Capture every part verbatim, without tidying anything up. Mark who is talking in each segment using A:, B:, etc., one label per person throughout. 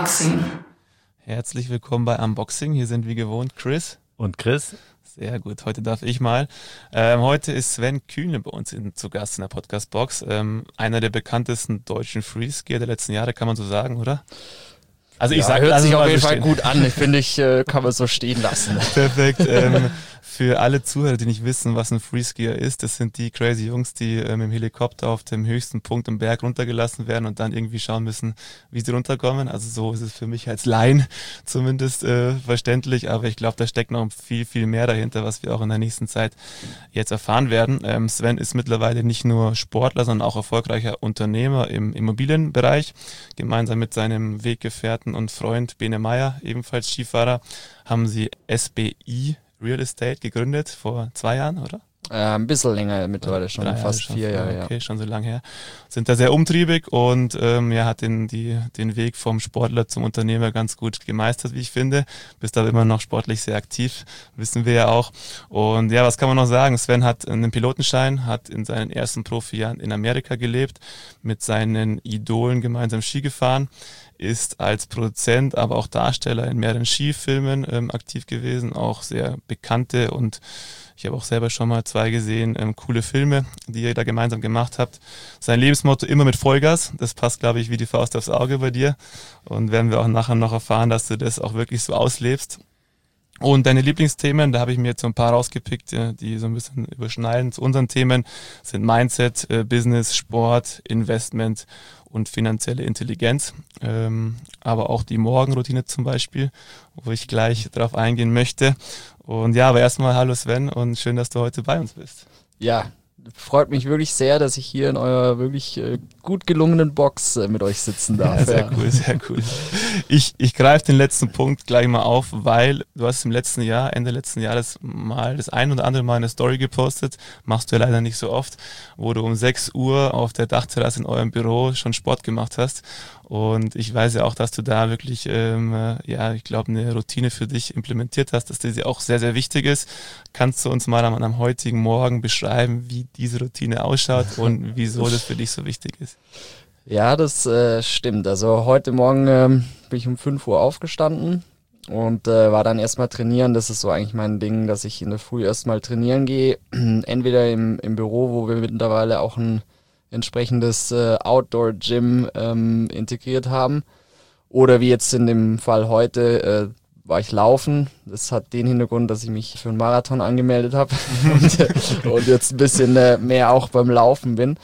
A: Unboxing.
B: Herzlich willkommen bei Unboxing. Hier sind wie gewohnt Chris.
C: Und Chris.
B: Sehr gut, heute darf ich mal. Ähm, heute ist Sven Kühnle bei uns in, zu Gast in der Podcast-Box. Ähm, einer der bekanntesten deutschen Freeskier der letzten Jahre, kann man so sagen, oder?
C: Also ich
B: ja,
C: sage,
B: hört sich
C: auf jeden
B: so
C: Fall
B: stehen.
C: gut an. Ich finde, ich äh, kann man so stehen lassen.
B: Perfekt. Ähm, für alle Zuhörer, die nicht wissen, was ein Freeskier ist, das sind die crazy Jungs, die äh, mit dem Helikopter auf dem höchsten Punkt im Berg runtergelassen werden und dann irgendwie schauen müssen, wie sie runterkommen. Also so ist es für mich als Laien zumindest äh, verständlich, aber ich glaube, da steckt noch viel, viel mehr dahinter, was wir auch in der nächsten Zeit jetzt erfahren werden. Ähm, Sven ist mittlerweile nicht nur Sportler, sondern auch erfolgreicher Unternehmer im Immobilienbereich. Gemeinsam mit seinem Weggefährten und Freund Bene Meyer, ebenfalls Skifahrer, haben sie S B I Real Estate gegründet vor zwei Jahren, oder?
C: Äh, ein bisschen länger mittlerweile schon,
B: Drei Jahre
C: fast
B: schon,
C: vier Jahre. Ja.
B: Okay, schon so lange her. Sind da sehr umtriebig und ähm, ja, hat den, die, den Weg vom Sportler zum Unternehmer ganz gut gemeistert, wie ich finde. Bist aber immer noch sportlich sehr aktiv, wissen wir ja auch. Und ja, was kann man noch sagen? Sven hat einen Pilotenschein, hat in seinen ersten Profijahren in Amerika gelebt, mit seinen Idolen gemeinsam Ski gefahren, ist als Produzent, aber auch Darsteller in mehreren Skifilmen ähm, aktiv gewesen, auch sehr bekannte und ich habe auch selber schon mal zwei gesehen, ähm, coole Filme, die ihr da gemeinsam gemacht habt. Sein Lebensmotto immer mit Vollgas, das passt, glaube ich, wie die Faust aufs Auge bei dir und werden wir auch nachher noch erfahren, dass du das auch wirklich so auslebst. Und deine Lieblingsthemen, da habe ich mir jetzt so ein paar rausgepickt, die so ein bisschen überschneiden zu unseren Themen, sind Mindset, Business, Sport, Investment und finanzielle Intelligenz. Ähm, aber auch die Morgenroutine zum Beispiel, wo ich gleich drauf eingehen möchte. Und ja, aber erstmal hallo Sven und schön, dass du heute bei uns bist.
C: Ja, freut mich wirklich sehr, dass ich hier in eurer wirklich äh, gut gelungenen Box äh, mit euch sitzen darf.
B: Ja, sehr
C: ja.
B: cool, sehr cool. Ich, ich greife den letzten Punkt gleich mal auf, weil du hast im letzten Jahr, Ende letzten Jahres mal das ein oder andere Mal eine Story gepostet, machst du ja leider nicht so oft, wo du um sechs Uhr auf der Dachterrasse in eurem Büro schon Sport gemacht hast. Und ich weiß ja auch, dass du da wirklich, ähm, ja, ich glaube, eine Routine für dich implementiert hast, dass dir auch sehr, sehr wichtig ist. Kannst du uns mal am, am heutigen Morgen beschreiben, wie diese Routine ausschaut und wieso das für dich so wichtig ist?
C: Ja, das äh, stimmt. Also heute Morgen ähm, bin ich um fünf Uhr aufgestanden und äh, war dann erstmal trainieren. Das ist so eigentlich mein Ding, dass ich in der Früh erstmal trainieren gehe. Entweder im, im Büro, wo wir mittlerweile auch ein entsprechendes äh, Outdoor-Gym ähm, integriert haben. Oder wie jetzt in dem Fall heute äh, war ich laufen. Das hat den Hintergrund, dass ich mich für einen Marathon angemeldet habe und, und jetzt ein bisschen äh, mehr auch beim Laufen bin.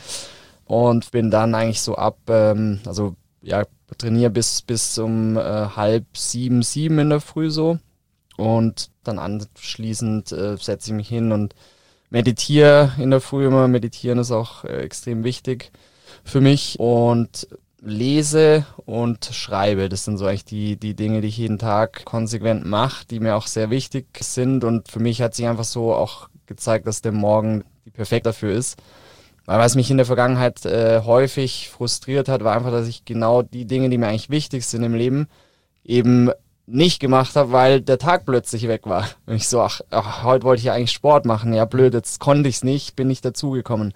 C: Und bin dann eigentlich so ab, ähm, also ja, trainiere bis, bis um äh, halb sieben, sieben in der Früh so. Und dann anschließend äh, setze ich mich hin und meditiere in der Früh immer. Meditieren ist auch äh, extrem wichtig für mich. Und lese und schreibe. Das sind so eigentlich die, die Dinge, die ich jeden Tag konsequent mache, die mir auch sehr wichtig sind. Und für mich hat sich einfach so auch gezeigt, dass der Morgen die perfekt dafür ist. Weil was mich in der Vergangenheit äh, häufig frustriert hat, war einfach, dass ich genau die Dinge, die mir eigentlich wichtig sind im Leben, eben nicht gemacht habe, weil der Tag plötzlich weg war. Und ich so, ach, ach heute wollte ich ja eigentlich Sport machen. Ja blöd, jetzt konnte ich es nicht, bin nicht dazugekommen.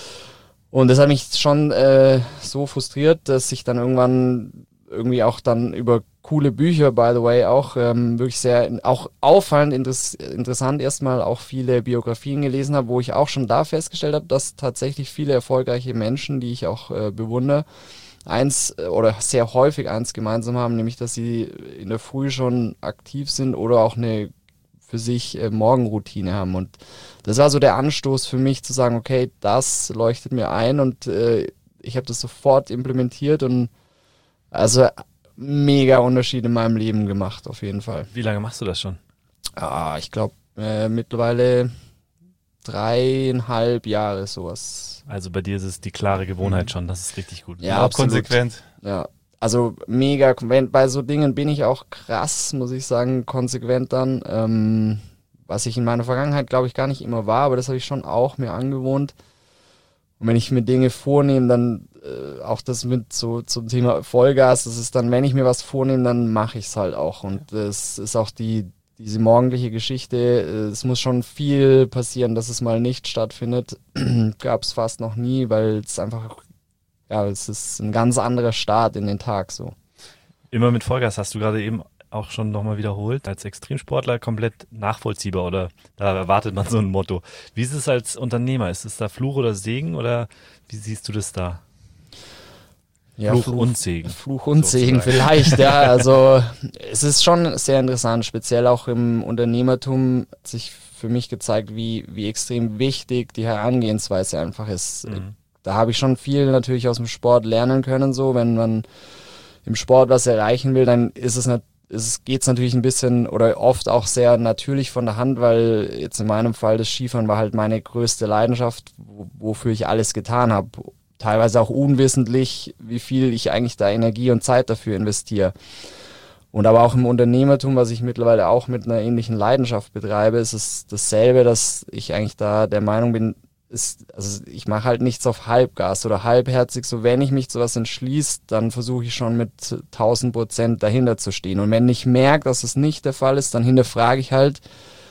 C: Und das hat mich schon äh, so frustriert, dass ich dann irgendwann irgendwie auch dann über coole Bücher, by the way, auch ähm, wirklich sehr, auch auffallend interess- interessant erstmal auch viele Biografien gelesen habe, wo ich auch schon da festgestellt habe, dass tatsächlich viele erfolgreiche Menschen, die ich auch äh, bewundere, eins äh, oder sehr häufig eins gemeinsam haben, nämlich dass sie in der Früh schon aktiv sind oder auch eine für sich äh, Morgenroutine haben. Und das war so der Anstoß für mich zu sagen, okay, das leuchtet mir ein und äh, ich habe das sofort implementiert und also mega Unterschied in meinem Leben gemacht, auf jeden Fall.
D: Wie lange machst du das schon?
C: Ah, ich glaube äh, mittlerweile dreieinhalb Jahre sowas.
D: Also bei dir ist es die klare Gewohnheit schon, das ist richtig gut.
C: Ja,
B: auch
C: absolut.
B: konsequent.
C: Ja, also mega, wenn, bei so Dingen bin ich auch krass, muss ich sagen, konsequent dann. Ähm, was ich in meiner Vergangenheit, glaube ich, gar nicht immer war, aber das habe ich schon auch mir angewohnt. Und wenn ich mir Dinge vornehme, dann äh, auch das mit so zum Thema Vollgas, das ist dann, wenn ich mir was vornehme, dann mache ich es halt auch. Und das ist auch die diese morgendliche Geschichte, äh, es muss schon viel passieren, dass es mal nicht stattfindet. Gab es fast noch nie, weil es einfach, ja, es ist ein ganz anderer Start in den Tag so.
D: Immer mit Vollgas, hast du gerade eben auch schon nochmal wiederholt. Als Extremsportler komplett nachvollziehbar oder da erwartet man so ein Motto. Wie ist es als Unternehmer? Ist es da Fluch oder Segen oder wie siehst du das da?
C: Ja,
D: Fluch,
C: Fluch
D: und Segen.
C: Fluch und Segen vielleicht, ja. Also es ist schon sehr interessant, speziell auch im Unternehmertum hat sich für mich gezeigt, wie, wie extrem wichtig die Herangehensweise einfach ist. Mhm. Da habe ich schon viel natürlich aus dem Sport lernen können, so wenn man im Sport was erreichen will, dann ist es nicht Es geht natürlich ein bisschen oder oft auch sehr natürlich von der Hand, weil jetzt in meinem Fall das Skifahren war halt meine größte Leidenschaft, wofür ich alles getan habe. Teilweise auch unwissentlich, wie viel ich eigentlich da Energie und Zeit dafür investiere. Und aber auch im Unternehmertum, was ich mittlerweile auch mit einer ähnlichen Leidenschaft betreibe, ist es dasselbe, dass ich eigentlich da der Meinung bin, ist, also ich mache halt nichts auf Halbgas oder halbherzig. So, wenn ich mich zu was entschließe, dann versuche ich schon mit tausend Prozent dahinter zu stehen. Und wenn ich merke, dass es nicht der Fall ist, dann hinterfrage ich halt,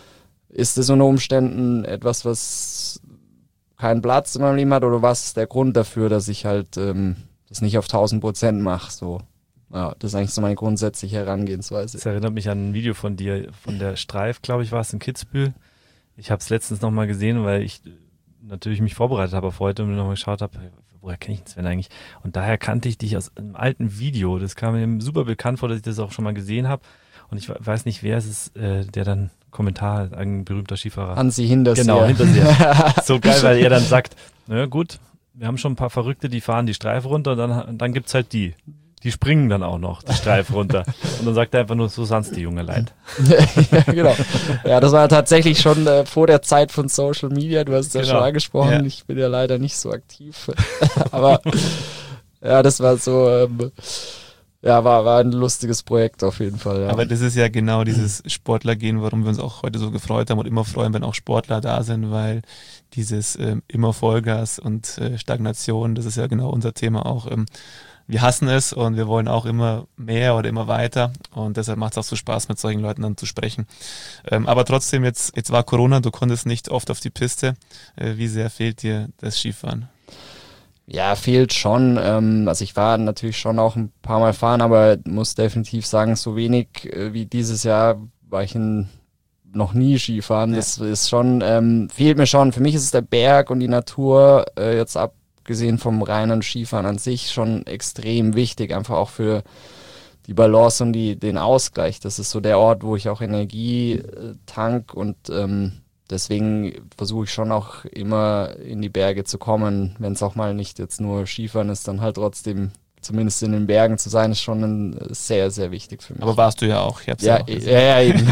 C: ist das unter Umständen etwas, was keinen Platz in meinem Leben hat, oder was ist der Grund dafür, dass ich halt ähm, das nicht auf tausend Prozent mache, so. Ja, das ist eigentlich so meine grundsätzliche Herangehensweise.
D: Das erinnert mich an ein Video von dir, von der Streif, glaube ich, war es in Kitzbühel. Ich habe es letztens nochmal gesehen, weil ich natürlich mich vorbereitet habe auf heute und nochmal geschaut habe, woher kenne ich den Sven eigentlich? Und daher kannte ich dich aus einem alten Video. Das kam mir super bekannt vor, dass ich das auch schon mal gesehen habe. Und ich weiß nicht, wer es ist, äh, der dann Kommentar, ein berühmter Skifahrer.
C: Hansi Hinterseer.
D: Genau, Hinterseer. So geil, weil er dann sagt, na gut, wir haben schon ein paar Verrückte, die fahren die Streife runter und dann, dann gibt's halt die. Die springen dann auch noch die Streife runter. Und dann sagt er einfach nur, so sanft die junge Leid.
C: Ja, genau. Ja, das war tatsächlich schon äh, vor der Zeit von Social Media. Du hast es ja
D: Genau.
C: schon angesprochen. Ja. Ich bin ja leider nicht so aktiv. Aber ja, das war so, ähm, ja, war, war ein lustiges Projekt auf jeden Fall. Ja.
B: Aber das ist ja genau dieses Sportlergehen, warum wir uns auch heute so gefreut haben und immer freuen, wenn auch Sportler da sind, weil dieses ähm, immer Vollgas und äh, Stagnation, das ist ja genau unser Thema auch. Ähm, wir hassen es und wir wollen auch immer mehr oder immer weiter und deshalb macht es auch so Spaß, mit solchen Leuten dann zu sprechen. Ähm, aber trotzdem, jetzt, jetzt war Corona, du konntest nicht oft auf die Piste. Äh, wie sehr fehlt dir das Skifahren?
C: Ja, fehlt schon. Ähm, also ich war natürlich schon auch ein paar Mal fahren, aber muss definitiv sagen, so wenig äh, wie dieses Jahr war ich in, noch nie Skifahren. Ja. Das ist schon, ähm, fehlt mir schon. Für mich ist es der Berg und die Natur, äh, jetzt abgesehen vom reinen Skifahren an sich, schon extrem wichtig, einfach auch für die Balance und die, den Ausgleich. Das ist so der Ort, wo ich auch Energie äh, tank und ähm, deswegen versuche ich schon auch immer in die Berge zu kommen, wenn es auch mal nicht jetzt nur Skifahren ist, dann halt trotzdem zumindest in den Bergen zu sein, ist schon ein, sehr, sehr wichtig für mich.
B: Aber warst du ja auch. Ich hab's
C: ja,
B: ja, auch gesehen.
C: ja, ja, eben.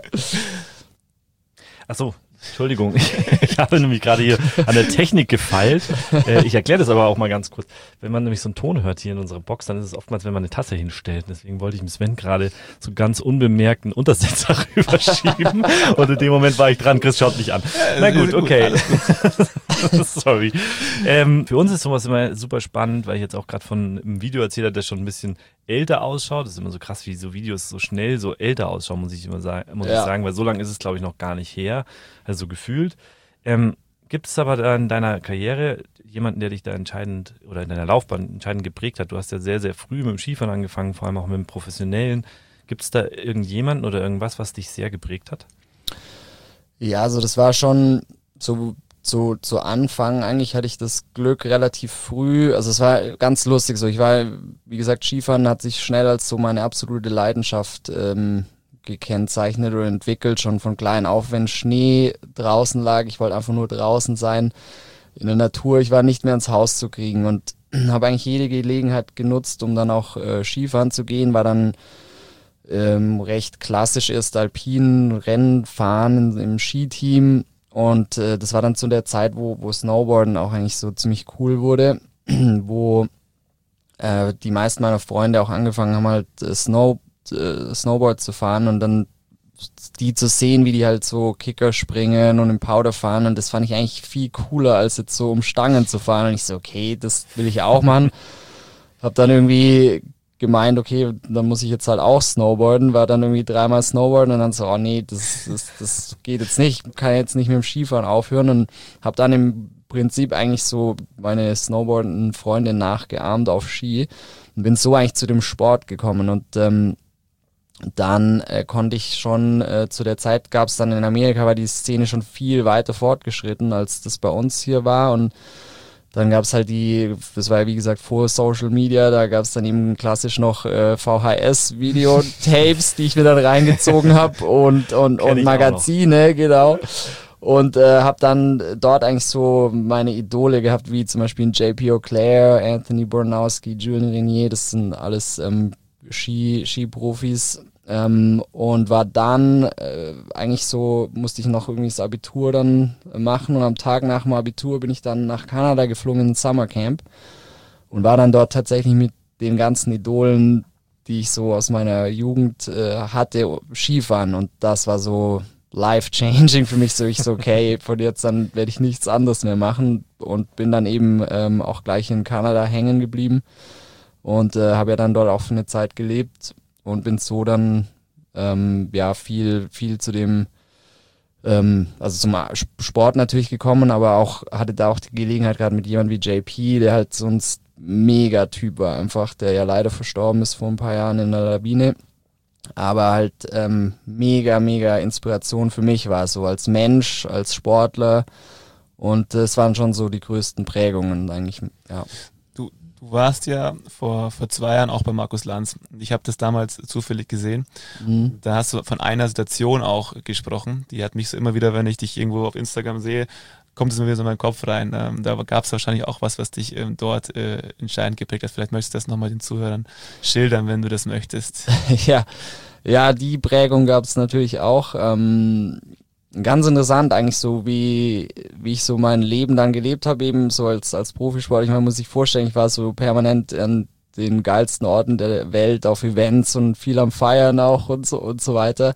D: Ach so, Entschuldigung, ich, ich habe nämlich gerade hier an der Technik gefeilt. Äh, ich erkläre das aber auch mal ganz kurz. Wenn man nämlich so einen Ton hört hier in unserer Box, dann ist es oftmals, wenn man eine Tasse hinstellt. Deswegen wollte ich dem Sven gerade so ganz unbemerkten Untersetzer rüberschieben. Und in dem Moment war ich dran, Chris schaut mich an. Na gut, okay. Sorry. Ähm, für uns ist sowas immer super spannend, weil ich jetzt auch gerade von einem Video erzählt habe, der schon ein bisschen älter ausschaut. Das ist immer so krass, wie so Videos so schnell so älter ausschauen, muss ich immer sagen, muss ja. ich sagen, weil so lange ist es, glaube ich, noch gar nicht her, also gefühlt. Ähm, gibt es aber da in deiner Karriere jemanden, der dich da entscheidend oder in deiner Laufbahn entscheidend geprägt hat? Du hast ja sehr, sehr früh mit dem Skifahren angefangen, vor allem auch mit dem Professionellen. Gibt es da irgendjemanden oder irgendwas, was dich sehr geprägt hat?
C: Ja, also das war schon so... Zu, zu Anfang eigentlich hatte ich das Glück relativ früh, also es war ganz lustig so, ich war, wie gesagt, Skifahren hat sich schnell als so meine absolute Leidenschaft ähm, gekennzeichnet oder entwickelt, schon von klein auf, wenn Schnee draußen lag, ich wollte einfach nur draußen sein, in der Natur, ich war nicht mehr ins Haus zu kriegen und habe eigentlich jede Gelegenheit genutzt, um dann auch äh, Skifahren zu gehen, war dann ähm, recht klassisch erst alpin Rennen fahren im, im Skiteam. Und äh, das war dann zu der Zeit, wo, wo Snowboarden auch eigentlich so ziemlich cool wurde, wo äh, die meisten meiner Freunde auch angefangen haben, halt äh, Snow, äh, Snowboard zu fahren und dann die zu sehen, wie die halt so Kicker springen und im Powder fahren. Und das fand ich eigentlich viel cooler, als jetzt so um Stangen zu fahren. Und ich so, okay, das will ich auch machen. Hab dann irgendwie gemeint, okay, dann muss ich jetzt halt auch snowboarden, war dann irgendwie dreimal snowboarden und dann so, oh nee, das, das, das geht jetzt nicht, kann jetzt nicht mit dem Skifahren aufhören und habe dann im Prinzip eigentlich so meine snowboardenden Freunde nachgeahmt auf Ski Und bin so eigentlich zu dem Sport gekommen. Und ähm, dann äh, konnte ich schon, äh, zu der Zeit gab es dann in Amerika, war die Szene schon viel weiter fortgeschritten, als das bei uns hier war. Und dann gab es halt die, das war ja wie gesagt vor Social Media, da gab es dann eben klassisch noch äh, V H S-Videotapes, die ich mir dann reingezogen habe und, und, und Magazine, genau. Und äh, habe dann dort eigentlich so meine Idole gehabt, wie zum Beispiel J P Auclair, Anthony Bornowski, Julien Renier, das sind alles ähm, Ski, Skiprofis. Ähm, und war dann äh, eigentlich so, musste ich noch irgendwie das Abitur dann machen und am Tag nach dem Abitur bin ich dann nach Kanada geflogen in ein Summercamp und war dann dort tatsächlich mit den ganzen Idolen, die ich so aus meiner Jugend äh, hatte, Skifahren und das war so life-changing für mich, so ich so, okay, von jetzt an werde ich nichts anderes mehr machen und bin dann eben ähm, auch gleich in Kanada hängen geblieben und äh, habe ja dann dort auch für eine Zeit gelebt. Und bin so dann ähm, ja viel viel zu dem ähm, also zum Sport natürlich gekommen, aber auch hatte da auch die Gelegenheit gerade mit jemandem wie J P, der halt so ein Mega-Typ war einfach, der ja leider verstorben ist vor ein paar Jahren in einer Lawine, aber halt ähm, mega mega Inspiration für mich war, so als Mensch, als Sportler und es äh, waren schon so die größten Prägungen eigentlich, ja.
B: Du warst ja vor, vor zwei Jahren auch bei Markus Lanz. Ich habe das damals zufällig gesehen. Mhm. Da hast du von einer Situation auch gesprochen. Die hat mich so immer wieder, wenn ich dich irgendwo auf Instagram sehe, kommt es mir wieder so in meinen Kopf rein. Ähm, da gab es wahrscheinlich auch was, was dich ähm, dort äh, entscheidend geprägt hat. Vielleicht möchtest du das nochmal den Zuhörern schildern, wenn du das möchtest.
C: ja, ja, die Prägung gab es natürlich auch. Ähm Ganz interessant eigentlich so, wie wie ich so mein Leben dann gelebt habe, eben so als als Profisportler. Ich meine, muss sich vorstellen, ich war so permanent an den geilsten Orten der Welt, auf Events und viel am Feiern auch und so und so weiter.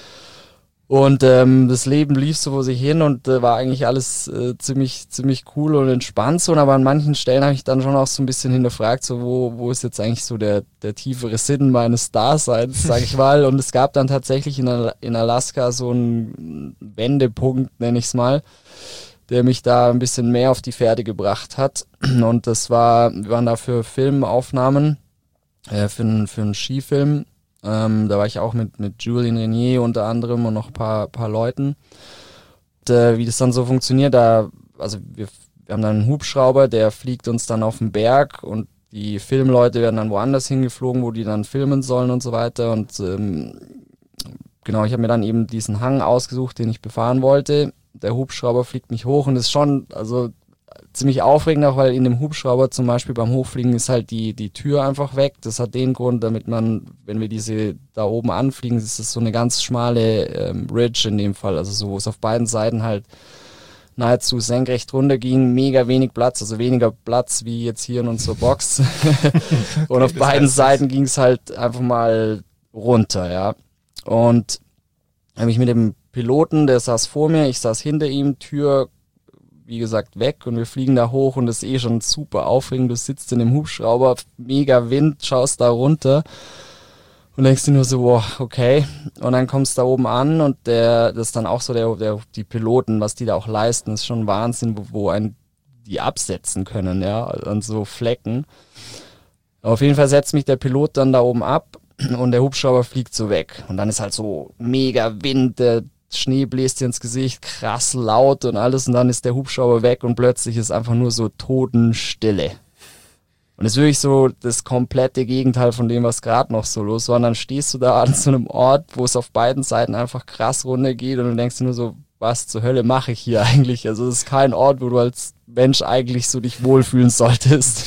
C: Und ähm, das Leben lief so vor sich hin und äh, war eigentlich alles äh, ziemlich ziemlich cool und entspannt so. Aber an manchen Stellen habe ich dann schon auch so ein bisschen hinterfragt, so wo wo ist jetzt eigentlich so der der tiefere Sinn meines Daseins, sag ich mal. Und es gab dann tatsächlich in, Al- in Alaska so einen Wendepunkt, nenne ich es mal, der mich da ein bisschen mehr auf die Fährte gebracht hat. Und das war, wir waren da für Filmaufnahmen, äh, für, einen- für einen Skifilm. Ähm, da war ich auch mit, mit Julien Renier unter anderem und noch ein paar, paar Leuten. Und, äh, wie das dann so funktioniert, da, also wir, wir haben dann einen Hubschrauber, der fliegt uns dann auf den Berg und die Filmleute werden dann woanders hingeflogen, wo die dann filmen sollen und so weiter. Und ähm, genau, ich habe mir dann eben diesen Hang ausgesucht, den ich befahren wollte. Der Hubschrauber fliegt mich hoch und ist schon, also ziemlich aufregend auch, weil in dem Hubschrauber zum Beispiel beim Hochfliegen ist halt die die Tür einfach weg. Das hat den Grund, damit man, wenn wir diese da oben anfliegen, ist das so eine ganz schmale ähm, Ridge in dem Fall, also so, wo es auf beiden Seiten halt nahezu senkrecht runter ging, mega wenig Platz, also weniger Platz wie jetzt hier in unserer Box. Und auf beiden Seiten ging es halt einfach mal runter, ja. Und habe ich mit dem Piloten, der saß vor mir, ich saß hinter ihm, Tür wie gesagt, weg und wir fliegen da hoch und das ist eh schon super aufregend. Du sitzt in dem Hubschrauber, mega Wind, schaust da runter und denkst dir nur so, wow, okay. Und dann kommst du da oben an und der, das ist dann auch so der, der, die Piloten, was die da auch leisten, ist schon Wahnsinn, wo, wo einen die absetzen können, ja, an so Flecken. Auf jeden Fall setzt mich der Pilot dann da oben ab und der Hubschrauber fliegt so weg. Und dann ist halt so mega Wind, der Schnee bläst dir ins Gesicht, krass laut und alles und dann ist der Hubschrauber weg und plötzlich ist einfach nur so Totenstille. Und es ist wirklich so das komplette Gegenteil von dem, was gerade noch so los war. Und dann stehst du da an so einem Ort, wo es auf beiden Seiten einfach krass runtergeht und du denkst dir nur so, was zur Hölle mache ich hier eigentlich? Also es ist kein Ort, wo du als Mensch eigentlich so dich wohlfühlen solltest.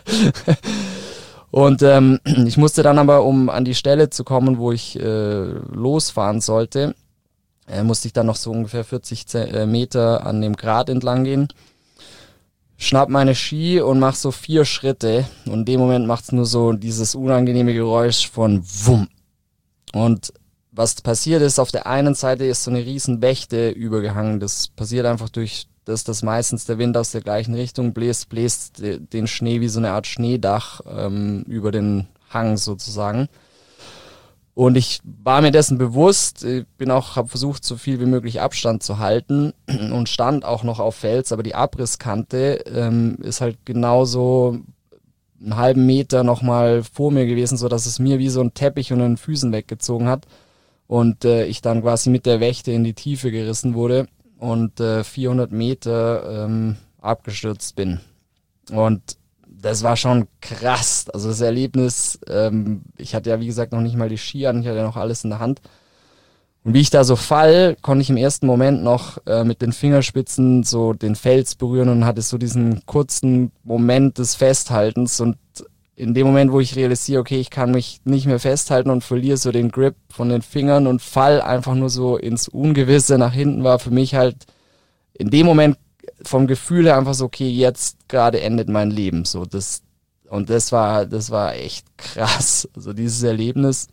C: Und ähm, ich musste dann aber, um an die Stelle zu kommen, wo ich äh, losfahren sollte, Äh, musste ich dann noch so ungefähr vierzig Meter an dem Grat entlang gehen, schnapp meine Ski und mach so vier Schritte und in dem Moment macht's nur so dieses unangenehme Geräusch von Wumm. Und was passiert ist, auf der einen Seite ist so eine riesen Wächte übergehangen, das passiert einfach durch das, dass meistens der Wind aus der gleichen Richtung bläst, bläst den Schnee wie so eine Art Schneedach ähm, über den Hang sozusagen. Und ich war mir dessen bewusst, bin auch, habe versucht, so viel wie möglich Abstand zu halten und stand auch noch auf Fels, aber die Abrisskante ähm, ist halt genauso einen halben Meter nochmal vor mir gewesen, so dass es mir wie so ein Teppich unter den Füßen weggezogen hat und äh, ich dann quasi mit der Wächte in die Tiefe gerissen wurde und äh, vierhundert Meter ähm, abgestürzt bin. Und das war schon krass. Also das Erlebnis, ähm, ich hatte ja wie gesagt noch nicht mal die Ski an, ich hatte ja noch alles in der Hand. Und wie ich da so fall, konnte ich im ersten Moment noch äh, mit den Fingerspitzen so den Fels berühren und hatte so diesen kurzen Moment des Festhaltens. Und in dem Moment, wo ich realisiere, okay, ich kann mich nicht mehr festhalten und verliere so den Grip von den Fingern und fall einfach nur so ins Ungewisse nach hinten, war für mich halt in dem Moment vom Gefühl her einfach so, okay, jetzt gerade endet mein Leben. So das, und das war, das war echt krass. Also dieses Erlebnis.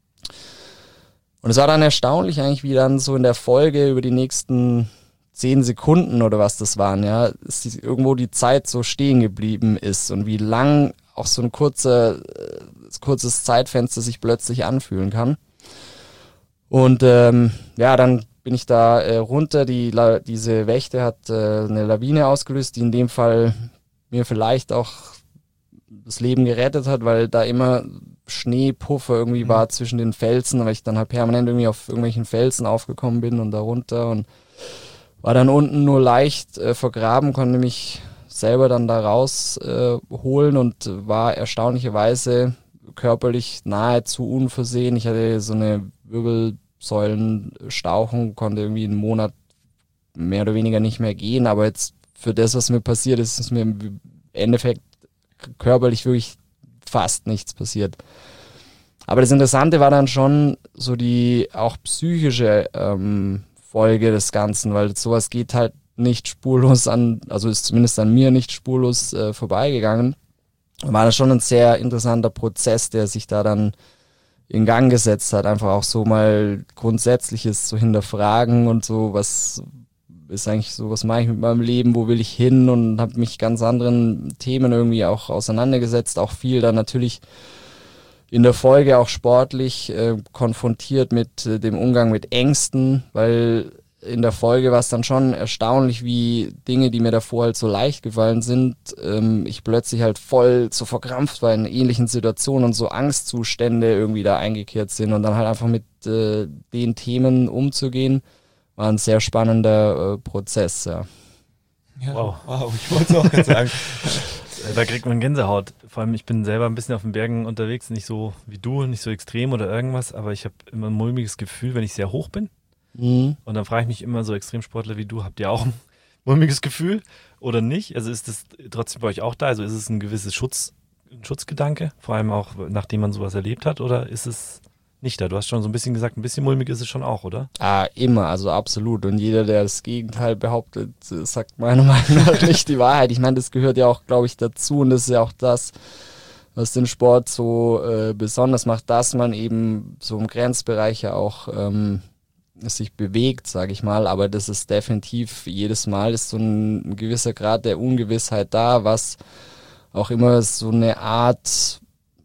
C: Und es war dann erstaunlich eigentlich, wie dann so in der Folge über die nächsten zehn Sekunden oder was das waren, ja, irgendwo die Zeit so stehen geblieben ist und wie lang auch so ein kurzer, äh, kurzes Zeitfenster sich plötzlich anfühlen kann. Und ähm, ja, dann bin ich da äh, runter, die La- diese Wächte hat äh, eine Lawine ausgelöst, die in dem Fall mir vielleicht auch das Leben gerettet hat, weil da immer Schneepuffer irgendwie war mhm. zwischen den Felsen, weil ich dann halt permanent irgendwie auf irgendwelchen Felsen aufgekommen bin und da runter und war dann unten nur leicht äh, vergraben, konnte mich selber dann da rausholen äh, und war erstaunlicherweise körperlich nahezu unversehen. Ich hatte so eine Wirbelsäulenstauchung, konnte irgendwie einen Monat mehr oder weniger nicht mehr gehen, aber jetzt für das, was mir passiert ist, ist mir im Endeffekt körperlich wirklich fast nichts passiert. Aber das Interessante war dann schon so die auch psychische ähm, Folge des Ganzen, weil sowas geht halt nicht spurlos an, also ist zumindest an mir nicht spurlos äh, vorbeigegangen. War das schon ein sehr interessanter Prozess, der sich da dann in Gang gesetzt hat, einfach auch so mal Grundsätzliches zu hinterfragen und so, was ist eigentlich so, was mache ich mit meinem Leben, wo will ich hin, und habe mich ganz anderen Themen irgendwie auch auseinandergesetzt, auch viel dann natürlich in der Folge auch sportlich äh, konfrontiert mit äh, dem Umgang mit Ängsten, weil in der Folge war es dann schon erstaunlich, wie Dinge, die mir davor halt so leicht gefallen sind, ähm, ich plötzlich halt voll so verkrampft war in ähnlichen Situationen und so Angstzustände irgendwie da eingekehrt sind, und dann halt einfach mit äh, den Themen umzugehen, war ein sehr spannender äh, Prozess, ja.
B: Ja, wow. wow, ich wollte es auch gerade sagen.
D: Da kriegt man Gänsehaut. Vor allem, ich bin selber ein bisschen auf den Bergen unterwegs, nicht so wie du, nicht so extrem oder irgendwas, aber ich habe immer ein mulmiges Gefühl, wenn ich sehr hoch bin. Mhm. Und dann frage ich mich immer, so Extremsportler wie du, habt ihr auch ein mulmiges Gefühl oder nicht? Also ist das trotzdem bei euch auch da? Also ist es ein gewisses Schutz, ein Schutzgedanke, vor allem auch nachdem man sowas erlebt hat, oder ist es nicht da? Du hast schon so ein bisschen gesagt, ein bisschen mulmig ist es schon auch, oder?
C: Ah, immer, also absolut. Und jeder, der das Gegenteil behauptet, sagt meiner Meinung nach nicht die Wahrheit. Ich meine, das gehört ja auch, glaube ich, dazu, und das ist ja auch das, was den Sport so äh, besonders macht, dass man eben so im Grenzbereich ja auch ähm, sich bewegt, sage ich mal. Aber das ist definitiv, jedes Mal ist so ein, ein gewisser Grad der Ungewissheit da, was auch immer so eine Art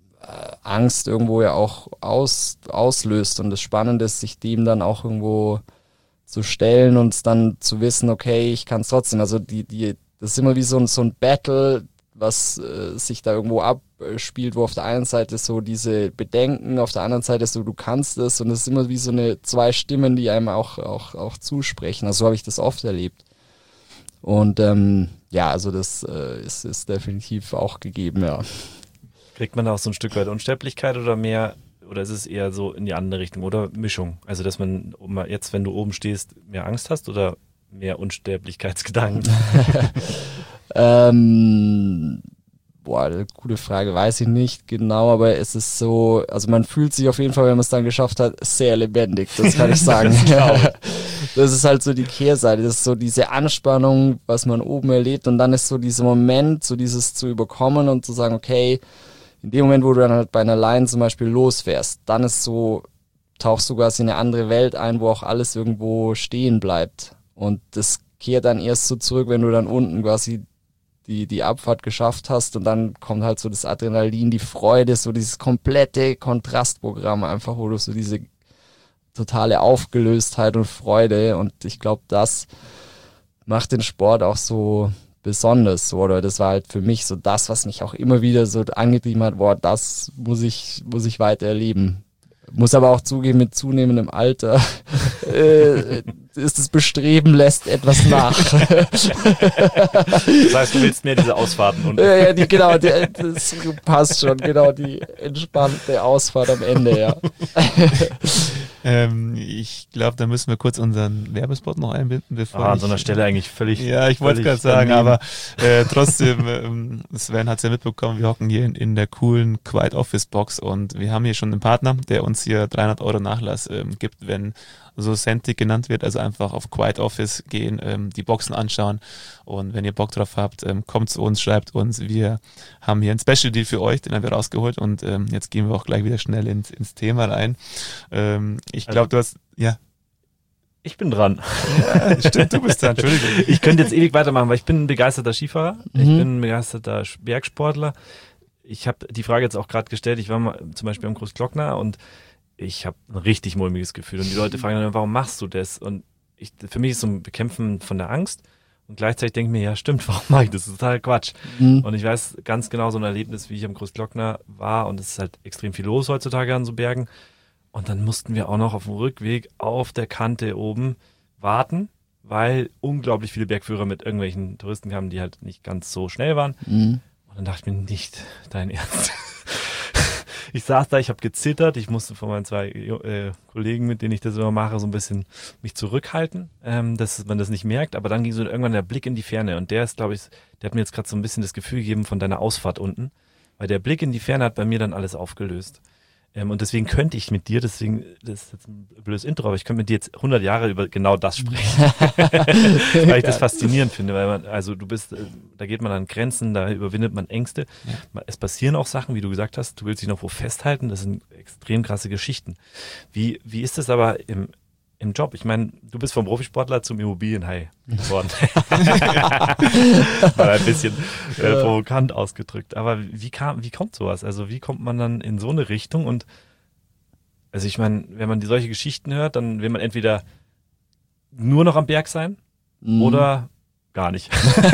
C: Angst irgendwo ja auch aus, auslöst, und das Spannende ist, sich dem dann auch irgendwo zu stellen und dann zu wissen, okay, ich kann es trotzdem, also die, die, das ist immer wie so ein, so ein Battle, was äh, sich da irgendwo abspielt, wo auf der einen Seite so diese Bedenken, auf der anderen Seite so, du kannst es, und es ist immer wie so eine zwei Stimmen, die einem auch, auch, auch zusprechen, also so habe ich das oft erlebt. Und ähm, ja, also das äh, ist, ist definitiv auch gegeben, ja.
D: Kriegt man da auch so ein Stück weit Unsterblichkeit oder mehr, oder ist es eher so in die andere Richtung, oder Mischung? Also, dass man jetzt, wenn du oben stehst, mehr Angst hast oder mehr Unsterblichkeitsgedanken?
C: ähm, boah, gute Frage, weiß ich nicht genau, aber es ist so, also man fühlt sich auf jeden Fall, wenn man es dann geschafft hat, sehr lebendig, das kann ich sagen. das, das ist halt so die Kehrseite, das ist so diese Anspannung, was man oben erlebt, und dann ist so dieser Moment, so dieses zu überkommen und zu sagen, okay, in dem Moment, wo du dann halt bei einer Line zum Beispiel losfährst, dann ist so, tauchst du quasi in eine andere Welt ein, wo auch alles irgendwo stehen bleibt. Und das kehrt dann erst so zurück, wenn du dann unten quasi die, die Abfahrt geschafft hast, und dann kommt halt so das Adrenalin, die Freude, so dieses komplette Kontrastprogramm einfach, wo du so diese totale Aufgelöstheit und Freude, und ich glaube, das macht den Sport auch so besonders so, oder das war halt für mich so das, was mich auch immer wieder so angetrieben hat, boah, das muss ich, muss ich weiter erleben. Muss aber auch zugeben, mit zunehmendem Alter äh, ist das Bestreben lässt etwas nach.
D: Das heißt, du willst mehr diese Ausfahrten und
C: ja, ja, die, genau, die, das passt schon, genau, die entspannte Ausfahrt am Ende, ja.
B: ähm, ich glaube, da müssen wir kurz unseren Werbespot noch einbinden, bevor
D: ah, an
B: ich,
D: so einer Stelle eigentlich völlig.
B: Ja, ich wollte gerade sagen, aber äh, trotzdem, ähm, Sven hat es ja mitbekommen, wir hocken hier in, in der coolen Quiet Office Box und wir haben hier schon einen Partner, der uns hier dreihundert Euro Nachlass ähm, gibt, wenn so Centig genannt wird, also einfach auf Quiet Office gehen, ähm, die Boxen anschauen und wenn ihr Bock drauf habt, ähm, kommt zu uns, schreibt uns, wir haben hier ein Special Deal für euch, den haben wir rausgeholt und ähm, jetzt gehen wir auch gleich wieder schnell ins, ins Thema rein. Ähm, ich glaube, du hast, ja.
D: Ich bin dran.
B: Ja, stimmt, du bist dran, Entschuldigung.
D: Ich könnte jetzt ewig weitermachen, weil ich bin ein begeisterter Skifahrer,
C: Mhm.
D: ich bin ein begeisterter Bergsportler. Ich habe die Frage jetzt auch gerade gestellt, ich war mal zum Beispiel am Großglockner und ich habe ein richtig mulmiges Gefühl und die Leute fragen dann, warum machst du das? Und ich, für mich ist es so ein Bekämpfen von der Angst und gleichzeitig denke ich mir, ja stimmt, warum mache ich das? Das ist total Quatsch.
C: Mhm.
D: Und ich weiß ganz genau so ein Erlebnis, wie ich am Großglockner war und es ist halt extrem viel los heutzutage an so Bergen und dann mussten wir auch noch auf dem Rückweg auf der Kante oben warten, weil unglaublich viele Bergführer mit irgendwelchen Touristen kamen, die halt nicht ganz so schnell waren.
C: Mhm.
D: Und dann dachte ich mir, nicht dein Ernst. Ich saß da, ich habe gezittert, ich musste von meinen zwei äh, Kollegen, mit denen ich das immer mache, so ein bisschen mich zurückhalten, ähm, dass man das nicht merkt, aber dann ging so irgendwann der Blick in die Ferne und der ist, glaube ich, der hat mir jetzt gerade so ein bisschen das Gefühl gegeben von deiner Ausfahrt unten, weil der Blick in die Ferne hat bei mir dann alles aufgelöst. Ähm, und deswegen könnte ich mit dir, deswegen, das ist jetzt ein blödes Intro, aber ich könnte mit dir jetzt hundert Jahre über genau das sprechen. Weil ich das faszinierend finde, weil man, also du bist, da geht man an Grenzen, da überwindet man Ängste. Ja. Es passieren auch Sachen, wie du gesagt hast, du willst dich noch wo festhalten, das sind extrem krasse Geschichten. Wie, wie ist das aber im, im Job? Ich meine, du bist vom Profisportler zum Immobilienhai geworden. Mal ein bisschen äh, provokant ausgedrückt. Aber wie kam, wie kommt sowas? Also wie kommt man dann in so eine Richtung? Und also ich meine, wenn man die solche Geschichten hört, dann will man entweder nur noch am Berg sein
C: Mhm.
D: oder gar nicht.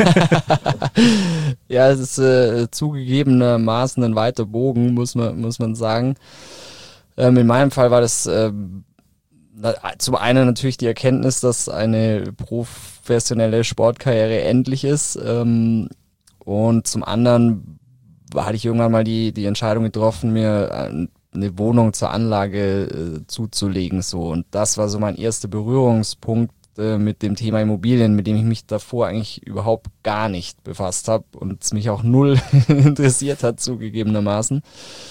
C: Ja, es ist äh, zugegebenermaßen ein weiter Bogen, muss man, muss man sagen. Ähm, in meinem Fall war das ähm, na, zum einen natürlich die Erkenntnis, dass eine professionelle Sportkarriere endlich ist. Ähm, und zum anderen hatte ich irgendwann mal die, die Entscheidung getroffen, mir eine Wohnung zur Anlage äh, zuzulegen. So. Und das war so mein erster Berührungspunkt äh, mit dem Thema Immobilien, mit dem ich mich davor eigentlich überhaupt gar nicht befasst habe und es mich auch null interessiert hat, zugegebenermaßen.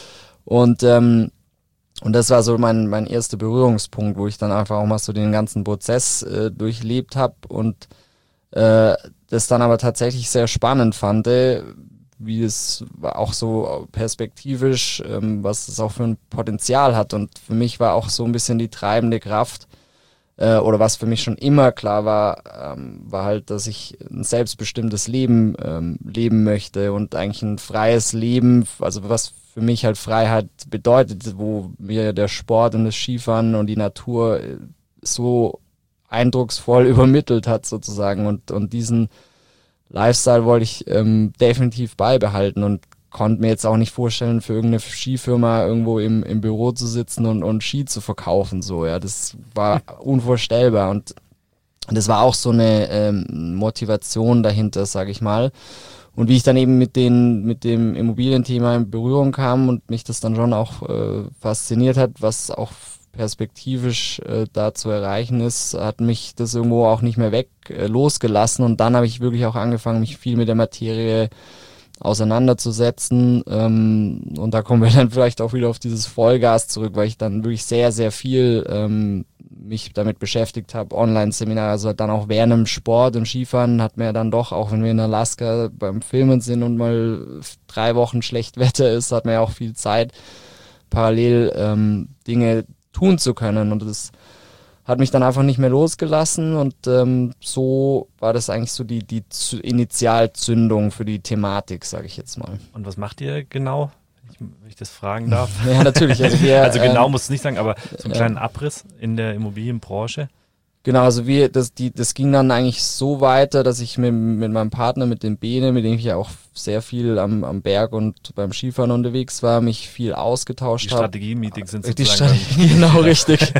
C: Und ähm, Und das war so mein mein erster Berührungspunkt, wo ich dann einfach auch mal so den ganzen Prozess äh, durchlebt habe und äh, das dann aber tatsächlich sehr spannend fand, äh, wie es auch so perspektivisch, ähm, was es auch für ein Potenzial hat. Und für mich war auch so ein bisschen die treibende Kraft, äh, oder was für mich schon immer klar war, ähm, war halt, dass ich ein selbstbestimmtes Leben ähm, leben möchte und eigentlich ein freies Leben, also was für mich halt Freiheit bedeutet, wo mir der Sport und das Skifahren und die Natur so eindrucksvoll übermittelt hat sozusagen. Und, und diesen Lifestyle wollte ich ähm, definitiv beibehalten und konnte mir jetzt auch nicht vorstellen, für irgendeine Skifirma irgendwo im, im Büro zu sitzen und, und Ski zu verkaufen. So, ja, das war unvorstellbar. Und das war auch so eine ähm, Motivation dahinter, sage ich mal. Und wie ich dann eben mit den mit dem Immobilienthema in Berührung kam und mich das dann schon auch äh, fasziniert hat, was auch perspektivisch äh, da zu erreichen ist, hat mich das irgendwo auch nicht mehr weg äh, losgelassen. Und dann habe ich wirklich auch angefangen, mich viel mit der Materie auseinanderzusetzen. Ähm, und da kommen wir dann vielleicht auch wieder auf dieses Vollgas zurück, weil ich dann wirklich sehr, sehr viel ähm, mich damit beschäftigt habe, Online-Seminar, also dann auch während dem Sport und Skifahren hat man ja dann doch, auch wenn wir in Alaska beim Filmen sind und mal drei Wochen schlecht Wetter ist, hat man ja auch viel Zeit, parallel ähm, Dinge tun zu können und das hat mich dann einfach nicht mehr losgelassen und ähm, so war das eigentlich so die, die Z- Initialzündung für die Thematik, sage ich jetzt mal.
D: Und was macht ihr genau? Wenn ich das fragen darf.
C: Ja, natürlich. Also, wir,
D: also genau
C: ähm,
D: musst du nicht sagen, aber so einen
C: ja.
D: kleinen Abriss in der Immobilienbranche.
C: Genau, also wir, das, die, das ging dann eigentlich so weiter, dass ich mit, mit meinem Partner, mit dem Bene, mit dem ich ja auch sehr viel am, am Berg und beim Skifahren unterwegs war, mich viel ausgetauscht habe.
D: Die Strategie-Meetings sind
C: Die
D: sozusagen
C: Strategie, genau, richtig.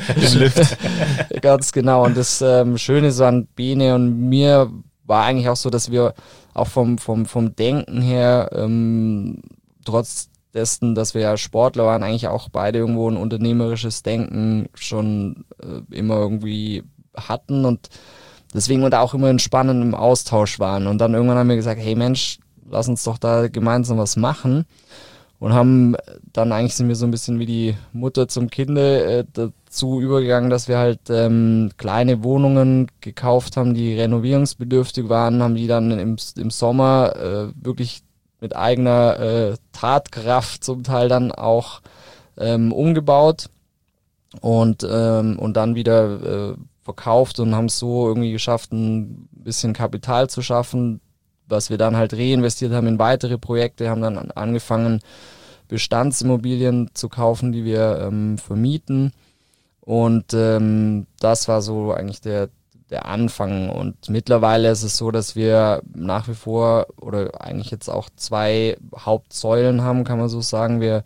C: Ganz genau. Und das ähm, Schöne so an Bene und mir war eigentlich auch so, dass wir auch vom, vom, vom Denken her, ähm, trotz dessen, dass wir ja Sportler waren, eigentlich auch beide irgendwo ein unternehmerisches Denken schon äh, immer irgendwie hatten und deswegen und auch immer in spannendem Austausch waren. Und dann irgendwann haben wir gesagt, hey Mensch, lass uns doch da gemeinsam was machen. Und haben dann eigentlich sind wir so ein bisschen wie die Mutter zum Kinde äh, dazu übergegangen, dass wir halt ähm, kleine Wohnungen gekauft haben, die renovierungsbedürftig waren, haben die dann im, im Sommer äh, wirklich mit eigener äh, Tatkraft zum Teil dann auch ähm, umgebaut und, ähm, und dann wieder äh, verkauft und haben es so irgendwie geschafft, ein bisschen Kapital zu schaffen, was wir dann halt reinvestiert haben in weitere Projekte, haben dann angefangen, Bestandsimmobilien zu kaufen, die wir ähm, vermieten. Und ähm, das war so eigentlich der, der Anfang. Und mittlerweile ist es so, dass wir nach wie vor oder eigentlich jetzt auch zwei Hauptsäulen haben, kann man so sagen. Wir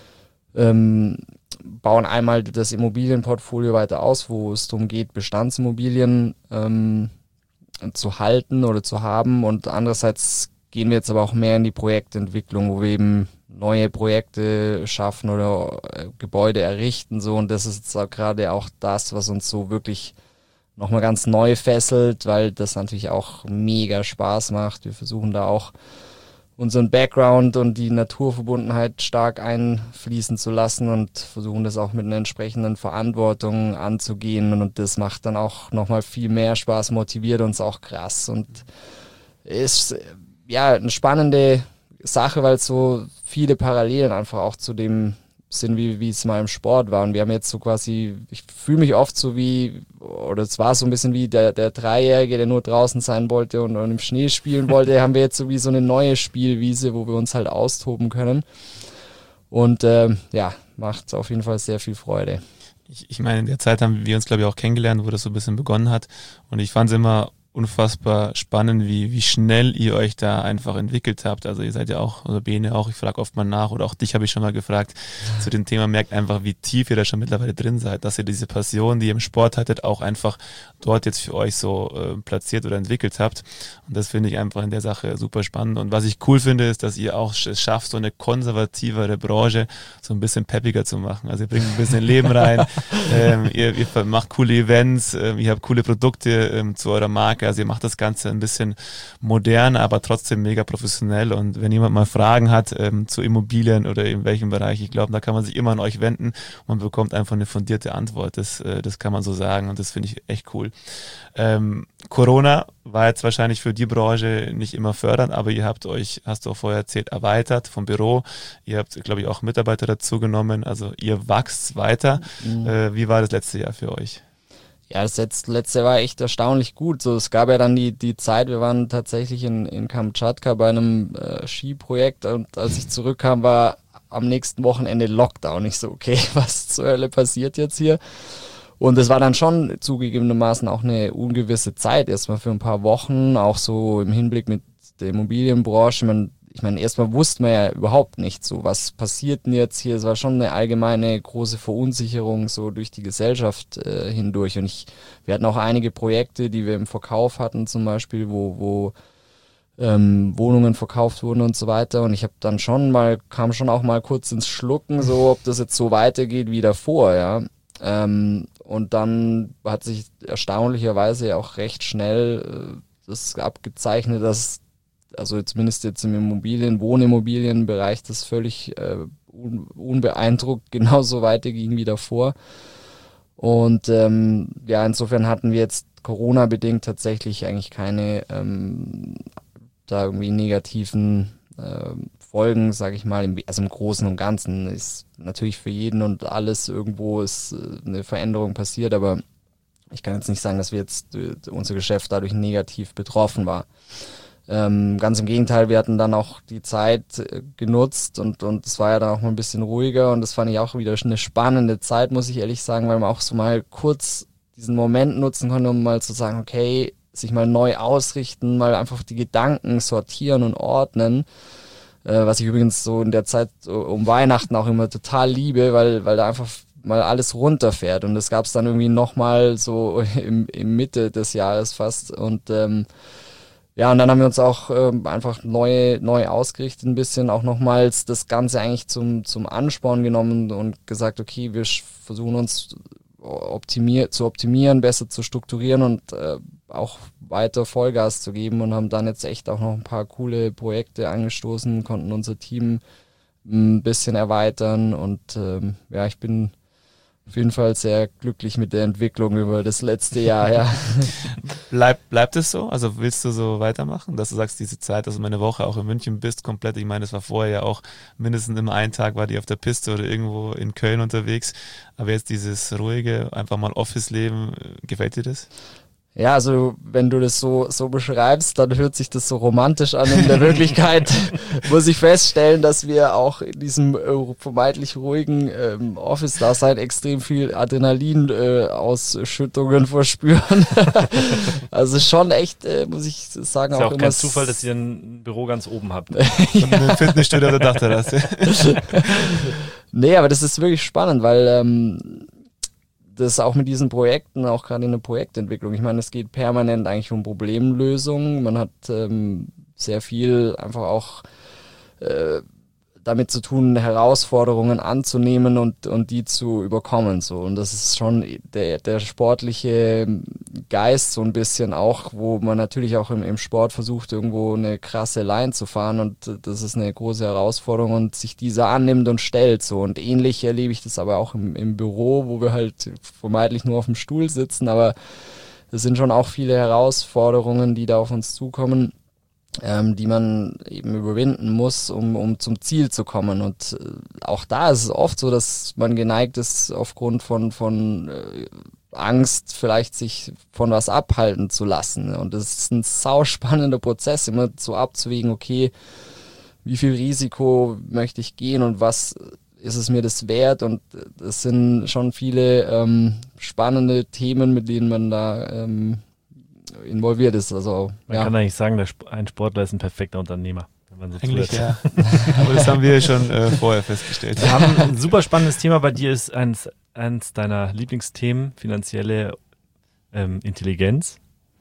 C: ähm, bauen einmal das Immobilienportfolio weiter aus, wo es darum geht, Bestandsimmobilien ähm, zu halten oder zu haben. Und andererseits gehen wir jetzt aber auch mehr in die Projektentwicklung, wo wir eben neue Projekte schaffen oder äh, Gebäude errichten. So. Und das ist jetzt gerade auch das, was uns so wirklich nochmal ganz neu fesselt, weil das natürlich auch mega Spaß macht. Wir versuchen da auch unseren Background und die Naturverbundenheit stark einfließen zu lassen und versuchen das auch mit einer entsprechenden Verantwortung anzugehen. Und das macht dann auch nochmal viel mehr Spaß, motiviert uns auch krass und ist ja eine spannende Sache, weil es so viele Parallelen einfach auch zu dem sind, wie, wie es mal im Sport war. Und wir haben jetzt so quasi, ich fühle mich oft so wie, oder es war so ein bisschen wie der, der Dreijährige, der nur draußen sein wollte und, und im Schnee spielen wollte, haben wir jetzt so wie so eine neue Spielwiese, wo wir uns halt austoben können. Und ähm, ja, macht auf jeden Fall sehr viel Freude.
B: Ich, ich meine, in der Zeit haben wir uns, glaube ich, auch kennengelernt, wo das so ein bisschen begonnen hat. Und ich fand es immer unfassbar spannend, wie wie schnell ihr euch da einfach entwickelt habt. Also ihr seid ja auch, oder Bene auch, ich frage oft mal nach, oder auch dich habe ich schon mal gefragt, zu dem Thema, merkt einfach, wie tief ihr da schon mittlerweile drin seid, dass ihr diese Passion, die ihr im Sport hattet, auch einfach dort jetzt für euch so äh, platziert oder entwickelt habt. Und das finde ich einfach in der Sache super spannend. Und was ich cool finde, ist, dass ihr auch es schafft, so eine konservativere Branche so ein bisschen peppiger zu machen. Also ihr bringt ein bisschen Leben rein, ähm, ihr, ihr macht coole Events, ähm, ihr habt coole Produkte ähm, zu eurer Marke. Also ihr macht das Ganze ein bisschen modern, aber trotzdem mega professionell. Und wenn jemand mal Fragen hat ähm, zu Immobilien oder in welchem Bereich, ich glaube, da kann man sich immer an euch wenden und man bekommt einfach eine fundierte Antwort. Das, äh, das kann man so sagen und das finde ich echt cool. Ähm, Corona war jetzt wahrscheinlich für die Branche nicht immer fördernd, aber ihr habt euch, hast du auch vorher erzählt, erweitert vom Büro. Ihr habt, glaube ich, auch Mitarbeiter dazu genommen. Also ihr wachst weiter. Mhm. Äh, wie war das letzte Jahr für euch?
C: Ja, das letzte Jahr war echt erstaunlich gut. So, es gab ja dann die, die Zeit, wir waren tatsächlich in, in Kamtschatka bei einem äh, Skiprojekt und als ich zurückkam, war am nächsten Wochenende Lockdown. Ich so, okay, was zur Hölle passiert jetzt hier? Und es war dann schon zugegebenermaßen auch eine ungewisse Zeit, erstmal für ein paar Wochen, auch so im Hinblick mit der Immobilienbranche. Man, ich meine, erstmal wusste man ja überhaupt nicht so, was passiert denn jetzt hier. Es war schon eine allgemeine große Verunsicherung so durch die Gesellschaft äh, hindurch. Und ich, wir hatten auch einige Projekte, die wir im Verkauf hatten, zum Beispiel, wo, wo ähm, Wohnungen verkauft wurden und so weiter. Und ich habe dann schon mal, kam schon auch mal kurz ins Schlucken, so ob das jetzt so weitergeht wie davor, ja. Ähm, und dann hat sich erstaunlicherweise auch recht schnell äh, das abgezeichnet, dass also zumindest jetzt im Immobilien-, Wohnimmobilienbereich das völlig äh, un- unbeeindruckt genauso weiterging wie davor. Und ähm, ja, insofern hatten wir jetzt Corona-bedingt tatsächlich eigentlich keine ähm, da irgendwie negativen äh, Folgen, sage ich mal. Im, also im Großen und Ganzen ist natürlich für jeden und alles irgendwo ist äh, eine Veränderung passiert, aber ich kann jetzt nicht sagen, dass wir jetzt äh, unser Geschäft dadurch negativ betroffen war. Ähm, ganz im Gegenteil, wir hatten dann auch die Zeit äh, genutzt und und es war ja dann auch mal ein bisschen ruhiger und das fand ich auch wieder eine spannende Zeit, muss ich ehrlich sagen, weil man auch so mal kurz diesen Moment nutzen konnte, um mal zu sagen, okay, sich mal neu ausrichten, mal einfach die Gedanken sortieren und ordnen. Äh, was ich übrigens so in der Zeit so um Weihnachten auch immer total liebe, weil, weil da einfach mal alles runterfährt. Und das gab es dann irgendwie nochmal so im, im Mitte des Jahres fast. Und ähm, ja, und dann haben wir uns auch ähm, einfach neu, neu ausgerichtet ein bisschen, auch nochmals das Ganze eigentlich zum, zum Ansporn genommen und gesagt, okay, wir versuchen uns optimier zu optimieren, besser zu strukturieren und äh, auch weiter Vollgas zu geben und haben dann jetzt echt auch noch ein paar coole Projekte angestoßen, konnten unser Team ein bisschen erweitern und ähm, ja, ich bin auf jeden Fall sehr glücklich mit der Entwicklung über das letzte Jahr, ja.
B: Bleib, bleibt es so? Also willst du so weitermachen, dass du sagst, diese Zeit, dass du meine Woche auch in München bist, komplett, ich meine, das war vorher ja auch mindestens immer einen Tag war die auf der Piste oder irgendwo in Köln unterwegs, aber jetzt dieses ruhige, einfach mal Office-Leben, gefällt dir das?
C: Ja, also wenn du das so so beschreibst, dann hört sich das so romantisch an. In der Wirklichkeit muss ich feststellen, dass wir auch in diesem äh, vermeintlich ruhigen ähm, Office-Dasein extrem viel Adrenalin-Ausschüttungen äh, verspüren. Also schon echt, äh, muss ich sagen,
D: ist
C: auch
D: ja auch
C: immer
D: kein Zufall, dass ihr ein Büro ganz oben habt.
B: Und ein Fitnessstudio auf der Dachterrasse.
C: Nee, aber das ist wirklich spannend, weil ähm, das auch mit diesen Projekten, auch gerade in der Projektentwicklung, ich meine, es geht permanent eigentlich um Problemlösung. Man hat ähm, sehr viel einfach auch äh, damit zu tun, Herausforderungen anzunehmen und, und die zu überkommen. So. Und das ist schon der, der sportliche Geist so ein bisschen auch, wo man natürlich auch im, im Sport versucht, irgendwo eine krasse Line zu fahren. Und das ist eine große Herausforderung und sich dieser annimmt und stellt. So. Und ähnlich erlebe ich das aber auch im, im Büro, wo wir halt vermeintlich nur auf dem Stuhl sitzen. Aber es sind schon auch viele Herausforderungen, die da auf uns zukommen, Ähm, die man eben überwinden muss, um, um zum Ziel zu kommen. Und äh, auch da ist es oft so, dass man geneigt ist, aufgrund von, von äh, Angst vielleicht sich von was abhalten zu lassen. Und das ist ein sauspannender Prozess, immer so abzuwägen, okay, wie viel Risiko möchte ich gehen und was ist es mir das wert? Und es sind schon viele ähm, spannende Themen, mit denen man da ähm, involviert ist. Also,
D: man
C: ja.
D: kann eigentlich sagen, der Sp- ein Sportler ist ein perfekter Unternehmer, wenn man so
B: Eigentlich
D: zuhört.
B: ja. Aber das haben wir schon äh, vorher festgestellt.
D: Wir haben ein super spannendes Thema bei dir, ist eins, eins deiner Lieblingsthemen, finanzielle ähm, Intelligenz.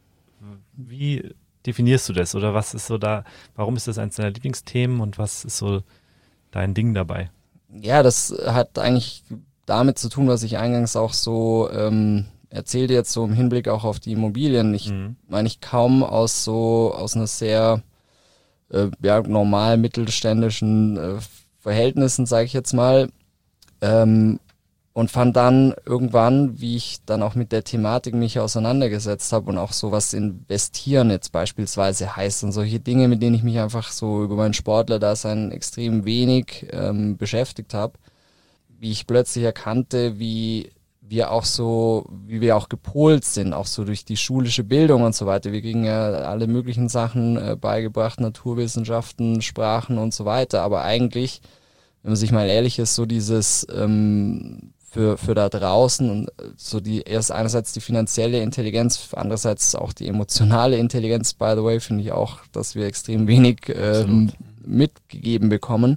D: Wie definierst du das oder was ist so da, warum ist das eins deiner Lieblingsthemen und was ist so dein Ding dabei?
C: Ja, das hat eigentlich damit zu tun, was ich eingangs auch so ähm, erzählte, jetzt so im Hinblick auch auf die Immobilien. Ich
D: Mhm.
C: meine, ich kaum aus so, aus einer sehr äh, ja, normal mittelständischen äh, Verhältnissen, sage ich jetzt mal, ähm, und fand dann irgendwann, wie ich dann auch mit der Thematik mich auseinandergesetzt habe und auch so was investieren jetzt beispielsweise heißt und solche Dinge, mit denen ich mich einfach so über mein Sportlerdasein extrem wenig ähm, beschäftigt habe, wie ich plötzlich erkannte, wie wir auch so, wie wir auch gepolt sind, auch so durch die schulische Bildung und so weiter. Wir kriegen ja alle möglichen Sachen äh, beigebracht, Naturwissenschaften, Sprachen und so weiter, aber eigentlich, wenn man sich mal ehrlich ist, so dieses ähm, für für da draußen und so die erst einerseits die finanzielle Intelligenz, andererseits auch die emotionale Intelligenz, by the way, finde ich auch, dass wir extrem wenig ähm, mitgegeben bekommen.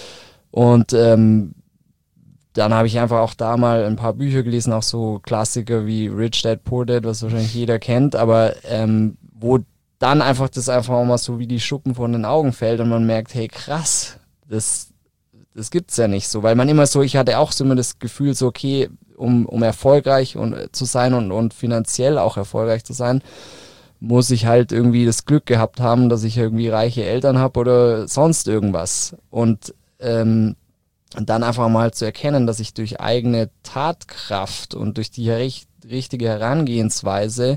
C: Und ähm, dann habe ich einfach auch da mal ein paar Bücher gelesen, auch so Klassiker wie Rich Dad, Poor Dad, was wahrscheinlich jeder kennt, aber ähm, wo dann einfach das einfach auch mal so wie die Schuppen von den Augen fällt und man merkt, hey krass, das das gibt's ja nicht so, weil man immer so, ich hatte auch so immer das Gefühl so, okay, um um erfolgreich und, zu sein und, und finanziell auch erfolgreich zu sein, muss ich halt irgendwie das Glück gehabt haben, dass ich irgendwie reiche Eltern habe oder sonst irgendwas. Und ähm, Und dann einfach mal zu erkennen, dass ich durch eigene Tatkraft und durch die richt- richtige Herangehensweise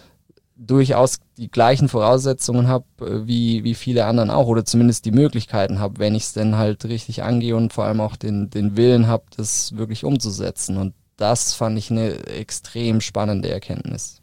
C: durchaus die gleichen Voraussetzungen habe wie wie viele anderen auch oder zumindest die Möglichkeiten habe, wenn ich es denn halt richtig angehe und vor allem auch den den Willen habe, das wirklich umzusetzen. Und das fand ich eine extrem spannende Erkenntnis.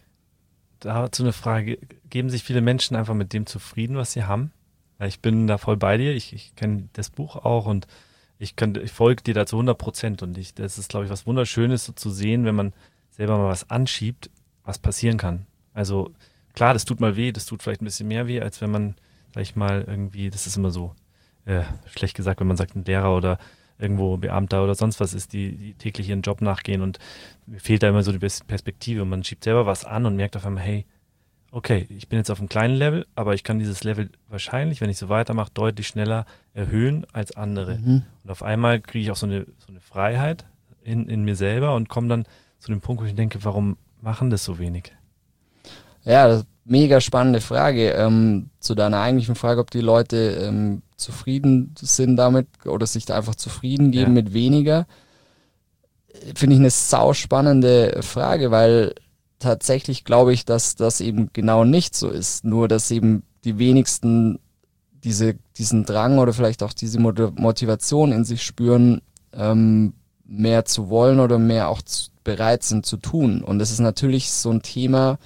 D: Dazu eine Frage, geben sich viele Menschen einfach mit dem zufrieden, was sie haben? Weil ich bin da voll bei dir, ich, ich kenne das Buch auch und ich, ich folge dir da zu hundert Prozent und ich, das ist, glaube ich, was Wunderschönes so zu sehen, wenn man selber mal was anschiebt, was passieren kann. Also klar, das tut mal weh, das tut vielleicht ein bisschen mehr weh, als wenn man, sag ich mal, irgendwie, das ist immer so äh, schlecht gesagt, wenn man sagt, ein Lehrer oder irgendwo Beamter oder sonst was ist, die, die täglich ihren Job nachgehen und mir fehlt da immer so die Perspektive und man schiebt selber was an und merkt auf einmal, hey, okay, ich bin jetzt auf einem kleinen Level, aber ich kann dieses Level wahrscheinlich, wenn ich so weitermache, deutlich schneller erhöhen als andere.
C: Mhm.
D: Und auf einmal kriege ich auch so eine, so eine Freiheit in, in mir selber und komme dann zu dem Punkt, wo ich denke, warum machen das so wenig?
C: Ja, das ist eine mega spannende Frage. Ähm, zu deiner eigentlichen Frage, ob die Leute ähm, zufrieden sind damit oder sich da einfach zufrieden geben
D: Ja.
C: mit weniger, finde ich eine sauspannende Frage, weil tatsächlich glaube ich, dass das eben genau nicht so ist. Nur, dass eben die wenigsten diese, diesen Drang oder vielleicht auch diese Motivation in sich spüren, ähm, mehr zu wollen oder mehr auch zu, bereit sind zu tun. Und das ist natürlich so ein Thema,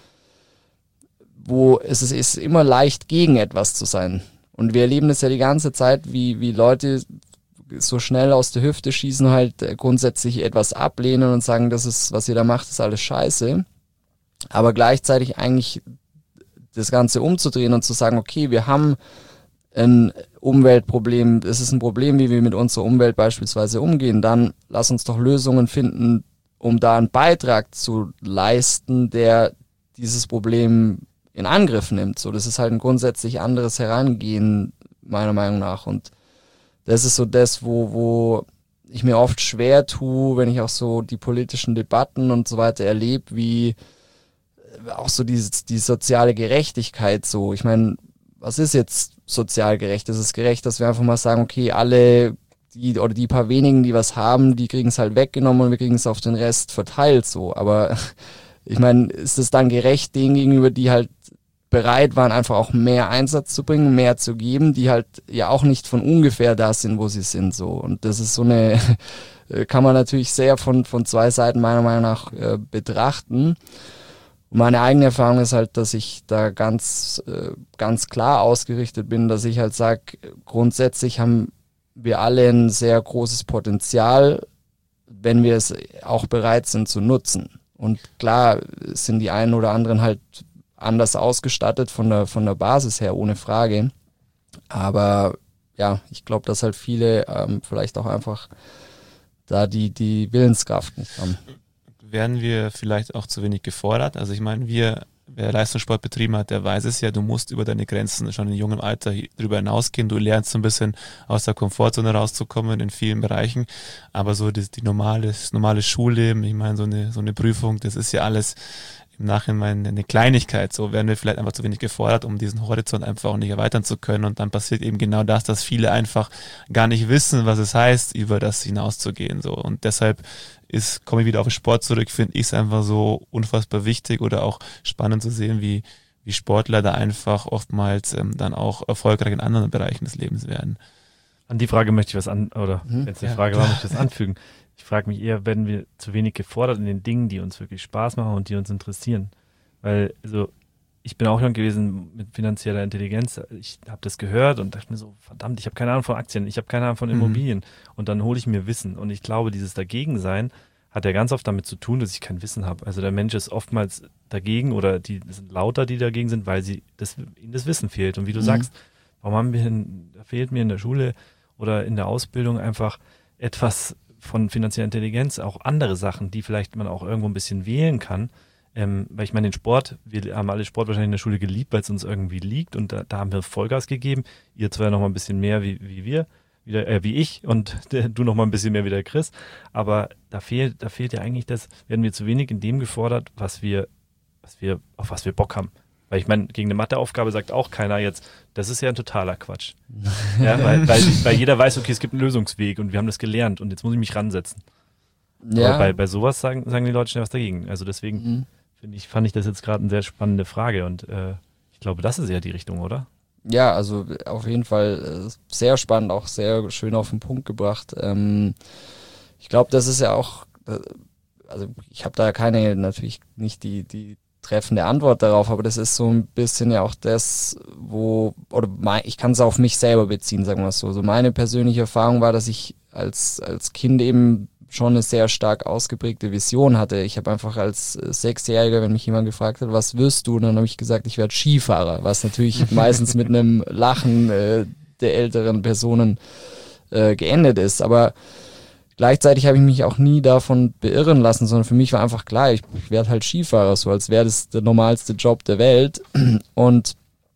C: wo es ist, ist immer leicht gegen etwas zu sein. Und wir erleben das ja die ganze Zeit, wie, wie Leute so schnell aus der Hüfte schießen, halt grundsätzlich etwas ablehnen und sagen, das ist, was ihr da macht, ist alles scheiße. Aber gleichzeitig eigentlich das Ganze umzudrehen und zu sagen, okay, wir haben ein Umweltproblem, es ist ein Problem, wie wir mit unserer Umwelt beispielsweise umgehen, dann lass uns doch Lösungen finden, um da einen Beitrag zu leisten, der dieses Problem in Angriff nimmt. So, das ist halt ein grundsätzlich anderes Herangehen, meiner Meinung nach. Und das ist so das, wo, wo ich mir oft schwer tue, wenn ich auch so die politischen Debatten und so weiter erlebe, wie auch so die, die soziale Gerechtigkeit so. Ich meine, was ist jetzt sozial gerecht? Ist es gerecht, dass wir einfach mal sagen, okay, alle die oder die paar wenigen, die was haben, die kriegen es halt weggenommen und wir kriegen es auf den Rest verteilt so. Aber ich meine, ist es dann gerecht denen gegenüber, die halt bereit waren, einfach auch mehr Einsatz zu bringen, mehr zu geben, die halt ja auch nicht von ungefähr da sind, wo sie sind so. Und das ist so eine, kann man natürlich sehr von von zwei Seiten meiner Meinung nach äh, betrachten. Und meine eigene Erfahrung ist halt, dass ich da ganz äh, ganz klar ausgerichtet bin, dass ich halt sage, grundsätzlich haben wir alle ein sehr großes Potenzial, wenn wir es auch bereit sind zu nutzen. Und klar sind die einen oder anderen halt anders ausgestattet von der von der Basis her, ohne Frage. Aber ja, ich glaube, dass halt viele ähm, vielleicht auch einfach da die die Willenskraft nicht haben.
B: Werden wir vielleicht auch zu wenig gefordert? Also ich meine, wir, wer Leistungssport betrieben hat, der weiß es ja, du musst über deine Grenzen schon in jungem Alter drüber hinausgehen. Du lernst so ein bisschen aus der Komfortzone rauszukommen in vielen Bereichen. Aber so das, die normale, das normale Schulleben, ich meine, so eine, so eine Prüfung, das ist ja alles im Nachhinein eine Kleinigkeit. So werden wir vielleicht einfach zu wenig gefordert, um diesen Horizont einfach auch nicht erweitern zu können. Und dann passiert eben genau das, dass viele einfach gar nicht wissen, was es heißt, über das hinauszugehen. So. Und deshalb ist, komme ich wieder auf den Sport zurück, finde ich es einfach so unfassbar wichtig oder auch spannend zu sehen, wie, wie Sportler da einfach oftmals ähm, dann auch erfolgreich in anderen Bereichen des Lebens werden.
D: An die Frage möchte ich was an, oder
C: Mhm.
D: wenn es eine
B: Ja,
D: Frage war,
B: klar.
D: möchte ich das anfügen. Ich frage mich eher, werden wir zu wenig gefordert in den Dingen, die uns wirklich Spaß machen und die uns interessieren? Weil, also, ich bin auch jung gewesen mit finanzieller Intelligenz. Ich habe das gehört und dachte mir so, verdammt, ich habe keine Ahnung von Aktien, ich habe keine Ahnung von
B: Mhm.
D: Immobilien. Und dann hole ich mir Wissen. Und ich glaube, dieses Dagegensein hat ja ganz oft damit zu tun, dass ich kein Wissen habe. Also der Mensch ist oftmals dagegen oder die sind lauter, die dagegen sind, weil sie das, ihnen das Wissen fehlt. Und wie du
C: Mhm.
D: sagst, warum haben wir, in, da fehlt mir in der Schule oder in der Ausbildung einfach etwas von finanzieller Intelligenz, auch andere Sachen, die vielleicht man auch irgendwo ein bisschen wählen kann. Ähm, weil ich meine, den Sport, wir haben alle Sport wahrscheinlich in der Schule geliebt, weil es uns irgendwie liegt und da, da haben wir Vollgas gegeben. Ihr zwar noch mal ein bisschen mehr wie, wie wir, wieder, äh, wie ich und der, du noch mal ein bisschen mehr wie der Chris, aber da fehlt, da fehlt ja eigentlich das, werden wir zu wenig in dem gefordert, was wir, was wir, auf was wir Bock haben. Weil ich meine, gegen eine Matheaufgabe sagt auch keiner jetzt, das ist ja ein totaler Quatsch. Ja, weil, weil, weil jeder weiß, okay, es gibt einen Lösungsweg und wir haben das gelernt und jetzt muss ich mich ransetzen.
C: Ja.
D: Aber bei, bei sowas sagen, sagen die Leute schnell was dagegen. Also deswegen
C: Mhm.
D: finde ich, fand ich das jetzt gerade eine sehr spannende Frage und äh, ich glaube, das ist ja die Richtung, oder?
C: Ja, also auf jeden Fall äh, sehr spannend, auch sehr schön auf den Punkt gebracht. Ähm, ich glaube, das ist ja auch, äh, also ich habe da keine, natürlich nicht die, die treffende Antwort darauf, aber das ist so ein bisschen ja auch das, wo, oder mein, ich kann es auf mich selber beziehen, sagen wir es so. So meine persönliche Erfahrung war, dass ich als, als Kind eben schon eine sehr stark ausgeprägte Vision hatte. Ich habe einfach als Sechsjähriger, wenn mich jemand gefragt hat, was wirst du, dann habe ich gesagt, ich werde Skifahrer, was natürlich meistens mit einem Lachen äh, der älteren Personen äh, geendet ist. Aber gleichzeitig habe ich mich auch nie davon beirren lassen, sondern für mich war einfach klar, ich, ich werde halt Skifahrer, so als wäre das der normalste Job der Welt. Und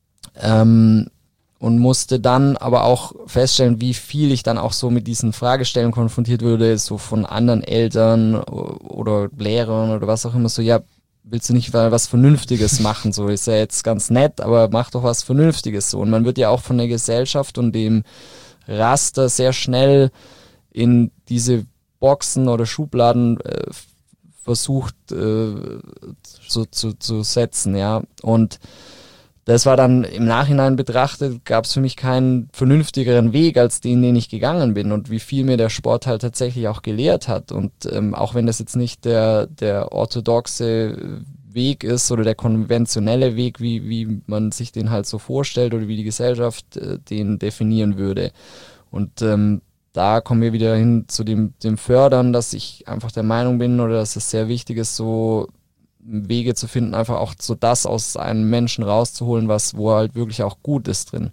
C: ähm, und musste dann aber auch feststellen, wie viel ich dann auch so mit diesen Fragestellungen konfrontiert würde, so von anderen Eltern oder Lehrern oder was auch immer, so, ja, willst du nicht was Vernünftiges machen, so, ist ja jetzt ganz nett, aber mach doch was Vernünftiges, so. Und man wird ja auch von der Gesellschaft und dem Raster sehr schnell in diese Boxen oder Schubladen äh, versucht äh, so zu, zu setzen, ja, und das war dann im Nachhinein betrachtet, gab es für mich keinen vernünftigeren Weg als den, den ich gegangen bin und wie viel mir der Sport halt tatsächlich auch gelehrt hat. Und ähm, auch wenn das jetzt nicht der, der orthodoxe Weg ist oder der konventionelle Weg, wie, wie man sich den halt so vorstellt oder wie die Gesellschaft äh, den definieren würde. Und ähm, da kommen wir wieder hin zu dem, dem Fördern, dass ich einfach der Meinung bin oder dass es sehr wichtig ist, so Wege zu finden, einfach auch so das aus einem Menschen rauszuholen, was wo halt wirklich auch gut ist drin.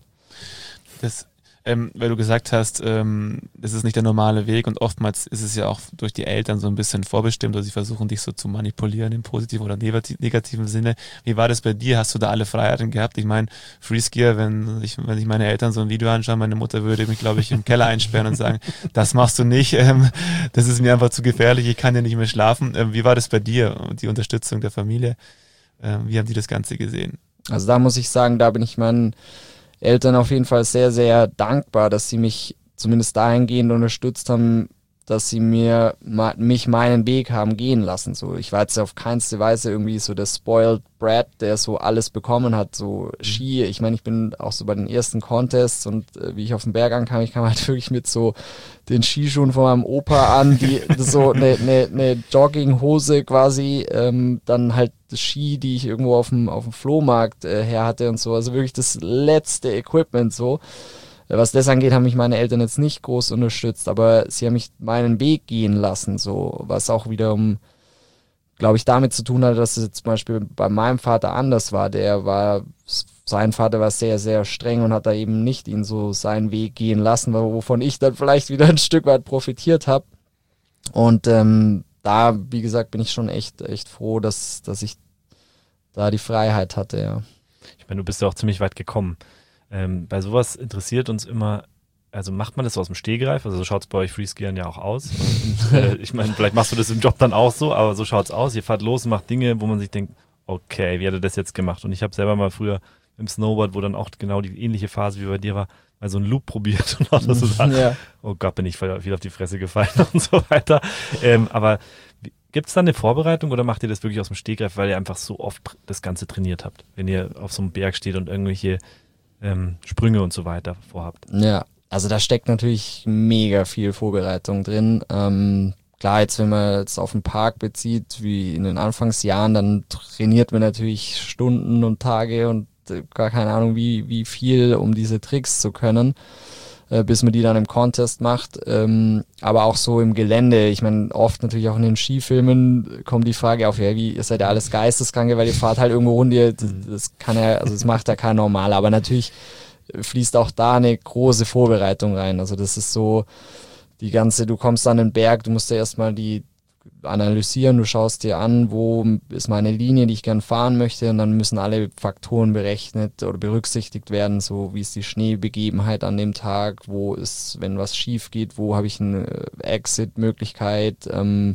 B: Das, ähm, weil du gesagt hast, ähm, das ist nicht der normale Weg und oftmals ist es ja auch durch die Eltern so ein bisschen vorbestimmt oder sie versuchen dich so zu manipulieren im positiven oder negativen Sinne. Wie war das bei dir? Hast du da alle Freiheiten gehabt? Ich meine, Freeskier, wenn ich, wenn ich meine Eltern so ein Video anschaue, meine Mutter würde mich, glaube ich, im Keller einsperren und sagen, das machst du nicht, ähm, das ist mir einfach zu gefährlich, ich kann ja nicht mehr schlafen. Ähm, wie war das bei dir, die Unterstützung der Familie? Ähm, wie haben die das Ganze gesehen?
C: Also da muss ich sagen, da bin ich meinen Eltern auf jeden Fall sehr, sehr dankbar, dass sie mich zumindest dahingehend unterstützt haben, dass sie mir mich meinen Weg haben gehen lassen. So, ich war jetzt auf keinste Weise irgendwie so der Spoiled Brat, der so alles bekommen hat, so Ski. Ich meine, ich bin auch so bei den ersten Contests und äh, wie ich auf den Berg ankam, ich kam halt wirklich mit so den Skischuhen von meinem Opa an, die so eine ne, ne Jogginghose quasi, ähm, dann halt Ski, die ich irgendwo auf dem auf dem Flohmarkt äh, her hatte und so. Also wirklich das letzte Equipment so. Was das angeht, haben mich meine Eltern jetzt nicht groß unterstützt, aber sie haben mich meinen Weg gehen lassen, so, was auch wiederum, glaube ich, damit zu tun hat, dass es jetzt zum Beispiel bei meinem Vater anders war. Der war, sein Vater war sehr, sehr streng und hat da eben nicht ihn so seinen Weg gehen lassen, wovon ich dann vielleicht wieder ein Stück weit profitiert habe. Und ähm, da, wie gesagt, bin ich schon echt, echt froh, dass, dass ich da die Freiheit hatte, ja.
D: Ich meine, du bist ja auch ziemlich weit gekommen. Ähm, bei sowas interessiert uns immer, also macht man das aus dem Stehgreif? Also so schaut es bei euch Freeskiern ja auch aus. Und, äh, ich meine, vielleicht machst du das im Job dann auch so, aber so schaut es aus. Ihr fahrt los und macht Dinge, wo man sich denkt, okay, wie hat er das jetzt gemacht? Und ich habe selber mal früher im Snowboard, wo dann auch genau die ähnliche Phase wie bei dir war, mal so einen Loop probiert und auch so sagt, ja. Oh Gott, bin ich viel auf die Fresse gefallen und so weiter. Ähm, aber gibt es da eine Vorbereitung oder macht ihr das wirklich aus dem Stehgreif, weil ihr einfach so oft das Ganze trainiert habt? Wenn ihr auf so einem Berg steht und irgendwelche Ähm, Sprünge und so weiter vorhabt.
C: Ja, also da steckt natürlich mega viel Vorbereitung drin. Ähm, klar, jetzt wenn man jetzt auf den Park bezieht, wie in den Anfangsjahren, dann trainiert man natürlich Stunden und Tage und äh, gar keine Ahnung wie, wie viel, um diese Tricks zu können, äh, bis man die dann im Contest macht. Ähm, aber auch so im Gelände, ich meine, oft natürlich auch in den Skifilmen kommt die Frage auf, ja, wie, ihr seid ja alles Geisteskranke, weil ihr fahrt halt irgendwo runter, das, das kann ja, also das macht ja kein Normaler, aber natürlich fließt auch da eine große Vorbereitung rein. Also das ist so die ganze, du kommst an den Berg, du musst ja erstmal die analysieren, du schaust dir an, wo ist meine Linie, die ich gern fahren möchte, und dann müssen alle Faktoren berechnet oder berücksichtigt werden, so wie ist die Schneebegebenheit an dem Tag, wo ist, wenn was schief geht, wo habe ich eine Exit-Möglichkeit, ähm,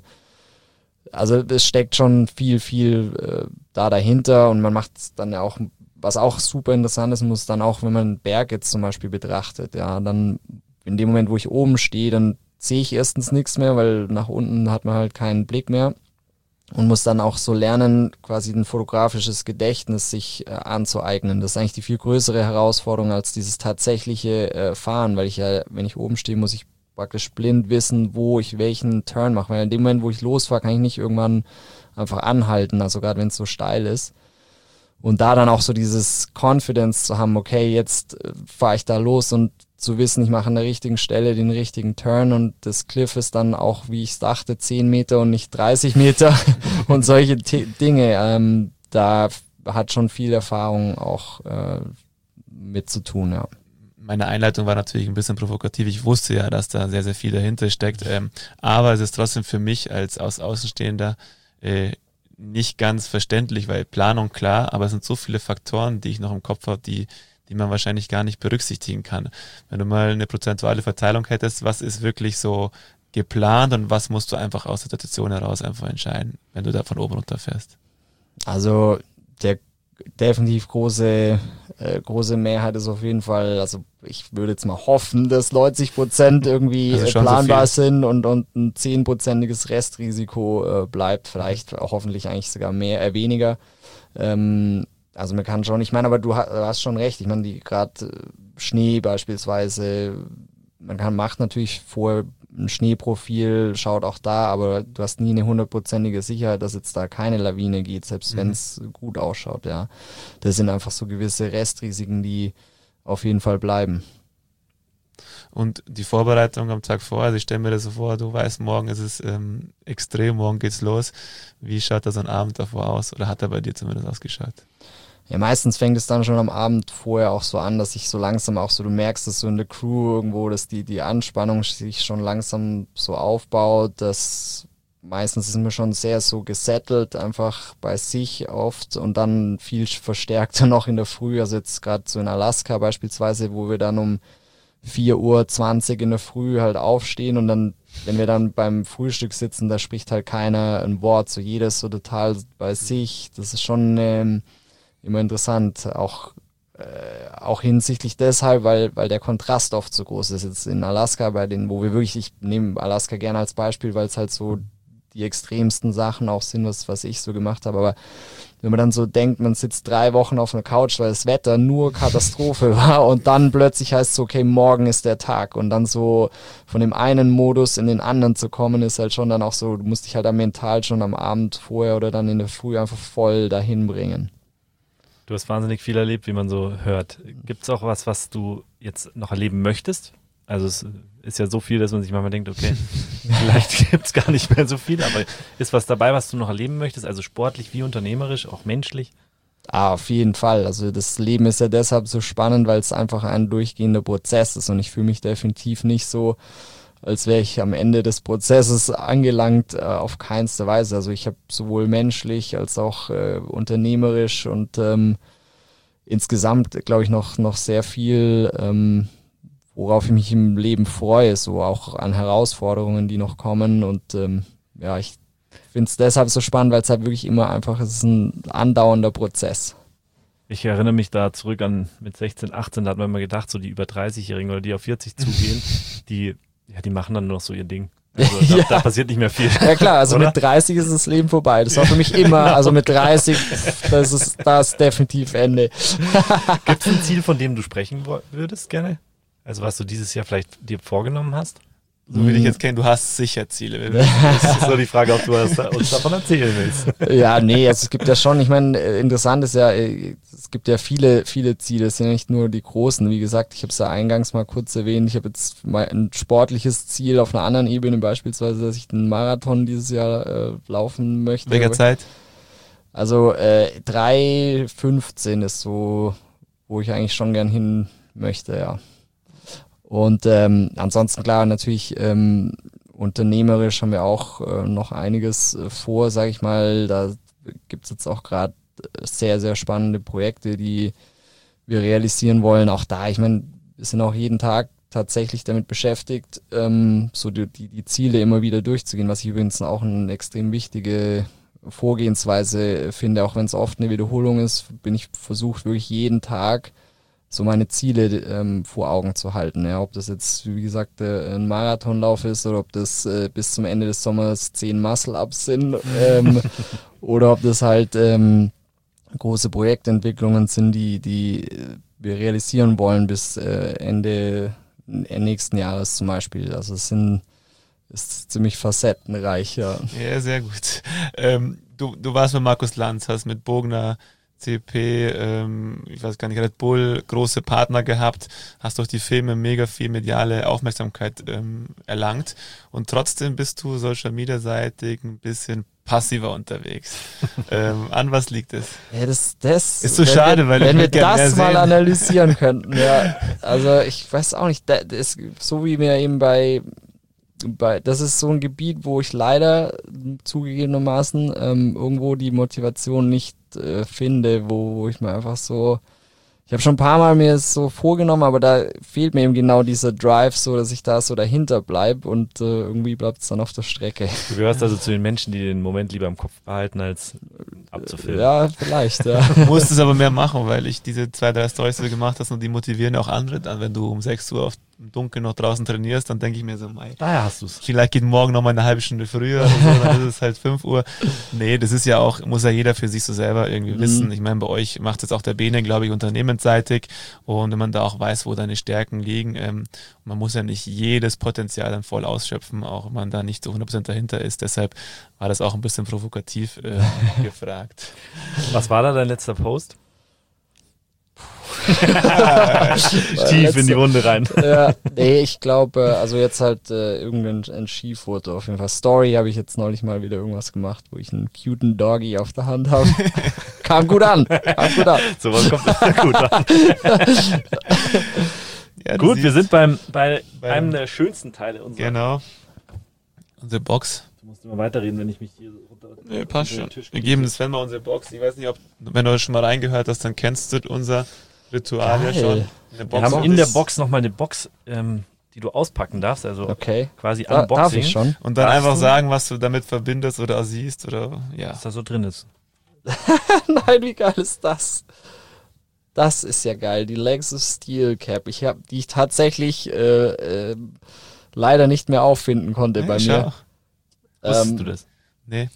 C: also es steckt schon viel, viel äh, da dahinter und man macht dann ja auch, was auch super interessant ist, muss dann auch, wenn man einen Berg jetzt zum Beispiel betrachtet, ja, dann in dem Moment, wo ich oben stehe, dann sehe ich erstens nichts mehr, weil nach unten hat man halt keinen Blick mehr und muss dann auch so lernen, quasi ein fotografisches Gedächtnis sich äh, anzueignen. Das ist eigentlich die viel größere Herausforderung als dieses tatsächliche äh, Fahren, weil ich ja, wenn ich oben stehe, muss ich praktisch blind wissen, wo ich welchen Turn mache, weil in dem Moment, wo ich losfahre, kann ich nicht irgendwann einfach anhalten, also gerade wenn es so steil ist. Und da dann auch so dieses Confidence zu haben, okay, jetzt äh, fahre ich da los und zu wissen, ich mache an der richtigen Stelle den richtigen Turn und das Cliff ist dann auch, wie ich es dachte, zehn Meter und nicht dreißig Meter und solche T- Dinge. Ähm, da hat schon viel Erfahrung auch äh, mit zu tun, ja.
B: Meine Einleitung war natürlich ein bisschen provokativ. Ich wusste ja, dass da sehr, sehr viel dahinter steckt. Ähm, aber es ist trotzdem für mich als aus Außenstehender äh, nicht ganz verständlich, weil Planung klar, aber es sind so viele Faktoren, die ich noch im Kopf habe, die, die man wahrscheinlich gar nicht berücksichtigen kann. Wenn du mal eine prozentuale Verteilung hättest, was ist wirklich so geplant und was musst du einfach aus der Situation heraus einfach entscheiden, wenn du da von oben runter fährst?
C: Also der definitiv große äh, große Mehrheit ist auf jeden Fall, also ich würde jetzt mal hoffen, dass neunzig Prozent irgendwie
B: also
C: äh, planbar so sind und und ein zehnprozentiges Restrisiko äh, bleibt, vielleicht hoffentlich eigentlich sogar mehr, äh, weniger. Ähm, also man kann schon, ich meine, aber du hast, du hast schon recht, ich meine, die gerade äh, Schnee beispielsweise, man kann macht natürlich vorher ein Schneeprofil, schaut auch da, aber du hast nie eine hundertprozentige Sicherheit, dass jetzt da keine Lawine geht, selbst mhm. wenn es gut ausschaut, ja. Das sind einfach so gewisse Restrisiken, die auf jeden Fall bleiben.
B: Und die Vorbereitung am Tag vorher, also ich stelle mir das so vor, du weißt, morgen ist es ähm, extrem, morgen geht's los. Wie schaut da so ein Abend davor aus? Oder hat er bei dir zumindest ausgeschaut?
C: Ja, meistens fängt es dann schon am Abend vorher auch so an, dass ich so langsam auch so, du merkst es so in der Crew irgendwo, dass die, die Anspannung sich schon langsam so aufbaut, dass meistens ist man schon sehr so gesettelt, einfach bei sich oft und dann viel verstärkter noch in der Früh, also jetzt gerade so in Alaska beispielsweise, wo wir dann um vier Uhr zwanzig in der Früh halt aufstehen und dann, wenn wir dann beim Frühstück sitzen, da spricht halt keiner ein Wort, so jeder ist so total bei sich, das ist schon ähm, immer interessant, auch äh, auch hinsichtlich deshalb, weil weil der Kontrast oft so groß ist. Jetzt in Alaska, bei denen, wo wir wirklich, ich nehme Alaska gerne als Beispiel, weil es halt so die extremsten Sachen auch sind, was was ich so gemacht habe. Aber wenn man dann so denkt, man sitzt drei Wochen auf einer Couch, weil das Wetter nur Katastrophe war und dann plötzlich heißt es so, okay, morgen ist der Tag und dann so von dem einen Modus in den anderen zu kommen, ist halt schon dann auch so, du musst dich halt dann mental schon am Abend vorher oder dann in der Früh einfach voll dahin bringen.
D: Du hast wahnsinnig viel erlebt, wie man so hört. Gibt es auch was, was du jetzt noch erleben möchtest? Also es ist ja so viel, dass man sich manchmal denkt, okay, vielleicht gibt es gar nicht mehr so viel, aber ist was dabei, was du noch erleben möchtest? Also sportlich wie unternehmerisch, auch menschlich?
C: Ah, auf jeden Fall. Also das Leben ist ja deshalb so spannend, weil es einfach ein durchgehender Prozess ist und ich fühle mich definitiv nicht so, als wäre ich am Ende des Prozesses angelangt, äh, auf keinste Weise. Also ich habe sowohl menschlich als auch äh, unternehmerisch und ähm, insgesamt, glaube ich, noch noch sehr viel, ähm, worauf ich mich im Leben freue, so auch an Herausforderungen, die noch kommen. Und ähm, ja, ich finde es deshalb so spannend, weil es halt wirklich immer einfach, es ist ein andauernder Prozess.
D: Ich erinnere mich da zurück an mit sechzehn, achtzehn, da hat man immer gedacht, so die über dreißigjährigen oder die auf vierzig zugehen, die ja, die machen dann nur noch so ihr Ding. Also da,
C: ja.
D: da passiert nicht mehr viel.
C: Ja klar, also
D: oder?
C: Mit dreißig ist das Leben vorbei. Das war für mich immer, genau. Also mit dreißig, das ist das definitiv Ende.
D: Gibt es ein Ziel, von dem du sprechen würdest gerne? Also was du dieses Jahr vielleicht dir vorgenommen hast?
B: So wie ich jetzt kenne, du hast sicher Ziele.
D: Das ist so die Frage, ob du das, uns davon erzählen willst.
C: Ja, nee, also es gibt ja schon, ich meine, interessant ist ja, es gibt ja viele, viele Ziele, es sind ja nicht nur die großen. Wie gesagt, ich habe es ja eingangs mal kurz erwähnt, ich habe jetzt mal ein sportliches Ziel auf einer anderen Ebene, beispielsweise, dass ich den Marathon dieses Jahr äh, laufen möchte.
B: Welcher Zeit?
C: Also äh, drei fünfzehn ist so, wo ich eigentlich schon gern hin möchte, ja. Und ähm, ansonsten klar, natürlich ähm, unternehmerisch haben wir auch äh, noch einiges äh, vor, sage ich mal. Da gibt's jetzt auch gerade sehr, sehr spannende Projekte, die wir realisieren wollen. Auch da, ich meine, wir sind auch jeden Tag tatsächlich damit beschäftigt, ähm, so die, die, die Ziele immer wieder durchzugehen, was ich übrigens auch eine extrem wichtige Vorgehensweise finde, auch wenn es oft eine Wiederholung ist, bin ich versucht, wirklich jeden Tag so meine Ziele ähm, vor Augen zu halten. Ja, ob das jetzt, wie gesagt, äh, ein Marathonlauf ist oder ob das äh, bis zum Ende des Sommers zehn Muscle-Ups sind ähm, oder ob das halt ähm, große Projektentwicklungen sind, die, die wir realisieren wollen bis äh, Ende nächsten Jahres zum Beispiel. Also es sind ist ziemlich facettenreich, ja.
B: Ja, sehr gut. Ähm, du, du warst mit Markus Lanz, hast mit Bogner C P, ähm, ich weiß gar nicht, Red Bull, große Partner gehabt, hast durch die Filme mega viel mediale Aufmerksamkeit ähm, erlangt und trotzdem bist du social media seitig ein bisschen passiver unterwegs. ähm, an was liegt es?
C: Ja, das, das
B: ist so schade,
C: wir,
B: weil
C: wenn
B: ich
C: wir
B: gerne
C: das
B: mehr
C: mal
B: sehen.
C: analysieren könnten. Ja, also ich weiß auch nicht, das ist, so wie mir eben bei, bei, das ist so ein Gebiet, wo ich leider zugegebenermaßen ähm, irgendwo die Motivation nicht äh, finde, wo, wo ich mir einfach so, ich habe schon ein paar Mal mir es so vorgenommen, aber da fehlt mir eben genau dieser Drive, so dass ich da so dahinter bleib und äh, irgendwie bleibt es dann auf der Strecke.
D: Du gehörst also zu den Menschen, die den Moment lieber im Kopf behalten, als abzufilmen.
C: Ja, vielleicht, ja.
B: Du musst es aber mehr machen, weil ich diese zwei, drei Storys, die du gemacht hast, und die motivieren auch andere dann, wenn du um sechs Uhr auf im Dunkeln noch draußen trainierst, dann denke ich mir so, mei,
D: Daher hast du's.
B: vielleicht geht morgen noch mal eine halbe Stunde früher oder so, dann ist es halt fünf Uhr. Nee, das ist ja auch, muss ja jeder für sich so selber irgendwie
C: Mhm.
B: wissen. Ich meine, bei euch macht jetzt auch der Bene, glaube ich, unternehmensseitig, und wenn man da auch weiß, wo deine Stärken liegen, ähm, man muss ja nicht jedes Potenzial dann voll ausschöpfen, auch wenn man da nicht so hundert Prozent dahinter ist. Deshalb war das auch ein bisschen provokativ äh, gefragt.
D: Was war da dein letzter Post?
C: Tief
D: Tief in die Wunde rein.
C: Ja, nee, ich glaube, also jetzt halt äh, irgendein ein Skifoto auf jeden Fall. Story habe ich jetzt neulich mal wieder irgendwas gemacht, wo ich einen cuten Doggy auf der Hand habe. Kam gut an, kam gut an.
D: So was kommt immer gut an.
B: Ja,
D: Gut, wir
B: siehst,
D: sind beim, bei
B: beim-
D: einem der schönsten Teile unserer.
B: Genau. Unsere Box.
D: Du musst immer weiterreden, wenn ich mich hier runter.
B: Nee, passt
D: unter
B: schon.
D: den Tisch
B: Wir geben Sven mal unsere Box. Ich weiß nicht, ob, wenn du schon mal reingehört hast, dann kennst du unser Ritual ja
C: Geil.
B: schon. Eine
D: Wir haben
B: und
D: in der
B: das-
D: Box nochmal eine Box, ähm, die du auspacken darfst, also
C: Okay,
D: quasi
C: da,
D: Unboxing,
C: darf ich schon.
B: Und dann
D: Darfst
B: einfach
D: du?
B: sagen, was du damit verbindest oder siehst oder ja.
D: was da so drin ist.
C: Nein, wie geil ist das? Das ist ja geil, die Lexus Steel Cap. Ich habe die ich tatsächlich äh, äh, leider nicht mehr auffinden konnte bei
B: ich
C: mir.
B: auch.
D: Wusstest
C: Ähm,
D: du das?
B: Nee.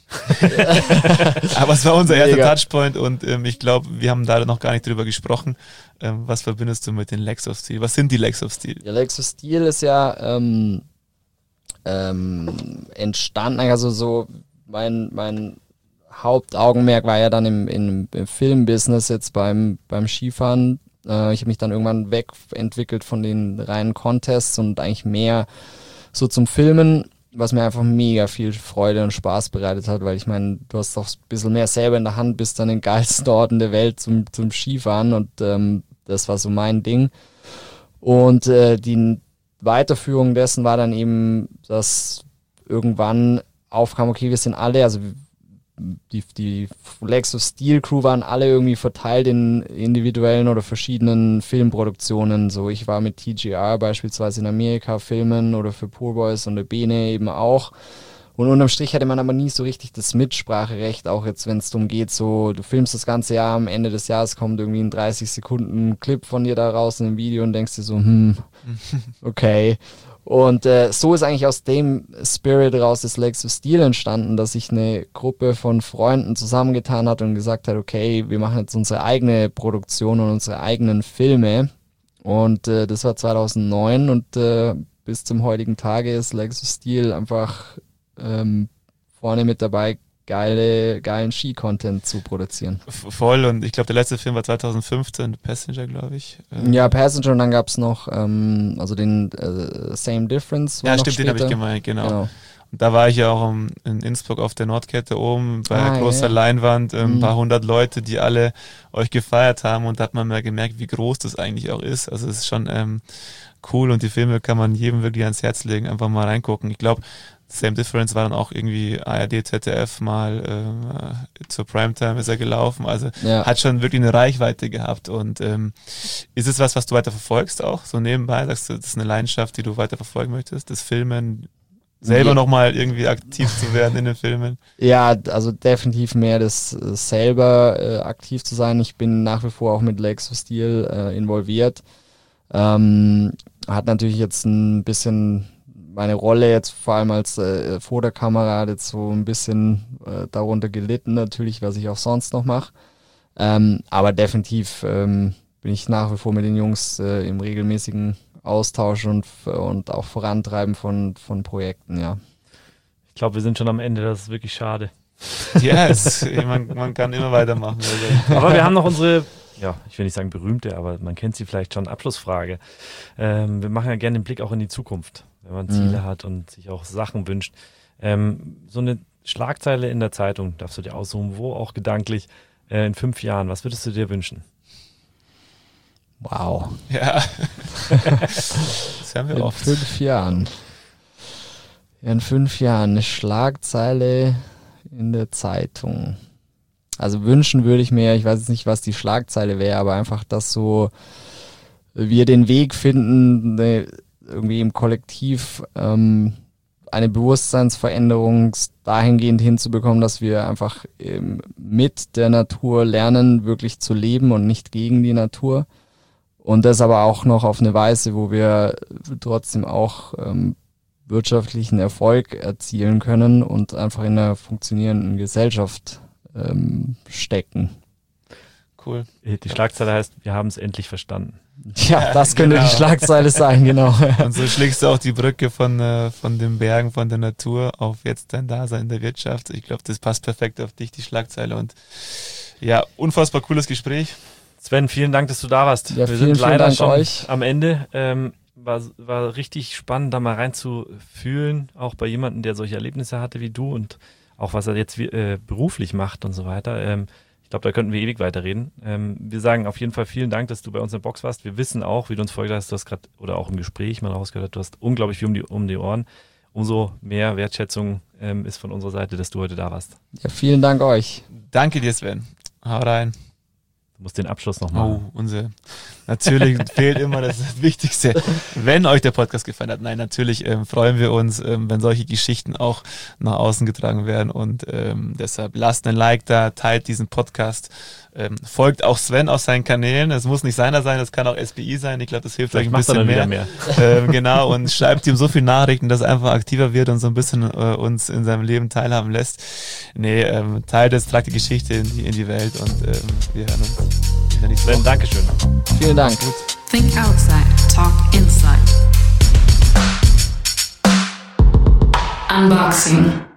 B: Aber es war unser erster
C: Mega.
B: Touchpoint und ähm, ich glaube, wir haben da noch gar nicht drüber gesprochen. Ähm, was verbindest du mit den Legs of Steel? Was sind die Legs of Steel?
C: Ja, Lexus Steel ist ja ähm, ähm, entstanden, also so mein, mein Hauptaugenmerk war ja dann im, im, im Filmbusiness jetzt beim, beim Skifahren. Äh, ich habe mich dann irgendwann wegentwickelt von den reinen Contests und eigentlich mehr so zum Filmen, was mir einfach mega viel Freude und Spaß bereitet hat, weil ich meine, du hast doch ein bisschen mehr selber in der Hand, bist an den geilsten Orten der Welt zum, zum Skifahren und ähm, das war so mein Ding. Und äh, die Weiterführung dessen war dann eben, dass irgendwann aufkam, okay, wir sind alle, also die, die Lexus Steel Crew waren alle irgendwie verteilt in individuellen oder verschiedenen Filmproduktionen. So, ich war mit T G R beispielsweise in Amerika filmen oder für Poor Boys und der Bene eben auch. Und unterm Strich hatte man aber nie so richtig das Mitspracherecht, auch jetzt, wenn es darum geht, so, du filmst das ganze Jahr, am Ende des Jahres kommt irgendwie ein dreißig Sekunden Clip von dir da raus in einem Video und denkst dir so, hm, okay. Und äh, so ist eigentlich aus dem Spirit raus das Lexus Steel entstanden, dass sich eine Gruppe von Freunden zusammengetan hat und gesagt hat, okay, wir machen jetzt unsere eigene Produktion und unsere eigenen Filme. Und äh, das war zweitausendneun und äh, bis zum heutigen Tage ist Lexus Steel einfach ähm, vorne mit dabei, geile, geilen Ski-Content zu produzieren.
B: F- Voll, und ich glaube, der letzte Film war zweitausendfünfzehn, Passenger, glaube ich. Ähm,
C: Ja, Passenger, und dann gab's noch ähm, also den äh, Same Difference. war
B: ja
C: noch
B: stimmt, den habe ich
C: später.
B: gemeint, genau.
C: Genau.
B: Und da war ich ja auch um, in Innsbruck auf der Nordkette oben bei
C: Ah,
B: großer
C: ja.
B: Leinwand, ähm, ein
C: Mhm.
B: paar hundert Leute, die alle euch gefeiert haben, und da hat man mal gemerkt, wie groß das eigentlich auch ist. Also es ist schon ähm, cool, und die Filme kann man jedem wirklich ans Herz legen, einfach mal reingucken. Ich glaube, Same Difference war dann auch irgendwie A R D, Z D F mal äh, zur Primetime ist er gelaufen, also
C: Ja.
B: hat schon wirklich eine Reichweite gehabt. Und ähm, ist es was, was du weiter verfolgst auch, so nebenbei? Sagst du, das ist eine Leidenschaft, die du weiter verfolgen möchtest, das Filmen, selber
C: Ja.
B: nochmal irgendwie aktiv zu werden in den Filmen?
C: Ja, also definitiv mehr das äh, selber äh, aktiv zu sein. Ich bin nach wie vor auch mit Lexus Steel äh, involviert. Ähm, hat natürlich jetzt ein bisschen meine Rolle jetzt vor allem als äh, vor der Kamera hat jetzt so ein bisschen äh, darunter gelitten natürlich, was ich auch sonst noch mache. Ähm, aber definitiv ähm, bin ich nach wie vor mit den Jungs äh, im regelmäßigen Austausch und, und auch Vorantreiben von, von Projekten, ja.
D: Ich glaube, wir sind schon am Ende, das ist wirklich schade.
B: Ja, es, man, man kann immer weitermachen. Also.
D: Aber wir haben noch unsere, ja, ich will nicht sagen berühmte, aber man kennt sie vielleicht schon, Abschlussfrage. Ähm, wir machen ja gerne den Blick auch in die Zukunft, wenn man Ziele mhm. hat und sich auch Sachen wünscht. Ähm, so eine Schlagzeile in der Zeitung, darfst du dir aussuchen, wo auch gedanklich, äh, in fünf Jahren, was würdest du dir wünschen?
C: Wow.
B: Ja, das haben wir
C: in
B: oft.
C: In fünf Jahren. In fünf Jahren eine Schlagzeile in der Zeitung. Also wünschen würde ich mir, ich weiß jetzt nicht, was die Schlagzeile wäre, aber einfach, dass so wir den Weg finden, ne, irgendwie im Kollektiv ähm, eine Bewusstseinsveränderung dahingehend hinzubekommen, dass wir einfach ähm, mit der Natur lernen, wirklich zu leben und nicht gegen die Natur. Und das aber auch noch auf eine Weise, wo wir trotzdem auch ähm, wirtschaftlichen Erfolg erzielen können und einfach in einer funktionierenden Gesellschaft ähm, stecken.
B: Cool.
D: Die Schlagzeile heißt, wir haben es endlich verstanden.
C: Ja, das könnte
B: genau.
C: die Schlagzeile sein, genau.
B: Und so schlägst du auch die Brücke von, äh, von den Bergen, von der Natur auf jetzt dein Dasein in der Wirtschaft. Ich glaube, das passt perfekt auf dich, die Schlagzeile. Und ja, unfassbar cooles Gespräch.
D: Sven, vielen Dank, dass du da warst.
C: Ja,
D: wir
C: vielen,
D: sind
C: vielen
D: leider
C: Dank
D: schon
C: euch.
D: am Ende. Ähm, war, war richtig spannend, da mal reinzufühlen, auch bei jemandem, der solche Erlebnisse hatte wie du und auch was er jetzt äh, beruflich macht und so weiter. Ähm, ich glaube, da könnten wir ewig weiterreden. Ähm, wir sagen auf jeden Fall vielen Dank, dass du bei uns in der Box warst. Wir wissen auch, wie du uns vorgestellt hast, du hast gerade, oder auch im Gespräch mal rausgehört, du hast unglaublich viel um die, um die Ohren. Umso mehr Wertschätzung ähm, ist von unserer Seite, dass du heute da warst.
C: Ja, vielen Dank euch.
B: Danke dir, Sven. Hau rein.
D: Du musst den Abschluss noch machen.
B: Oh, unsere. Natürlich fehlt immer das, das Wichtigste. Wenn euch der Podcast gefallen hat, nein, natürlich ähm, freuen wir uns, ähm, wenn solche Geschichten auch nach außen getragen werden und ähm, deshalb lasst ein Like da, teilt diesen Podcast, ähm, folgt auch Sven auf seinen Kanälen. Es muss nicht seiner sein, das kann auch S B I sein. Ich glaube, das hilft
D: Vielleicht
B: euch ein bisschen mehr.
D: mehr.
B: Ähm, genau, und schreibt ihm so viele Nachrichten, dass er einfach aktiver wird und so ein bisschen äh, uns in seinem Leben teilhaben lässt. Nee, ähm, teilt es, tragt die Geschichte in die, in die Welt und ähm, wir hören uns.
D: Sven, Dankeschön.
C: Vielen Dank. Gut.
A: Think outside, talk inside. Unboxing.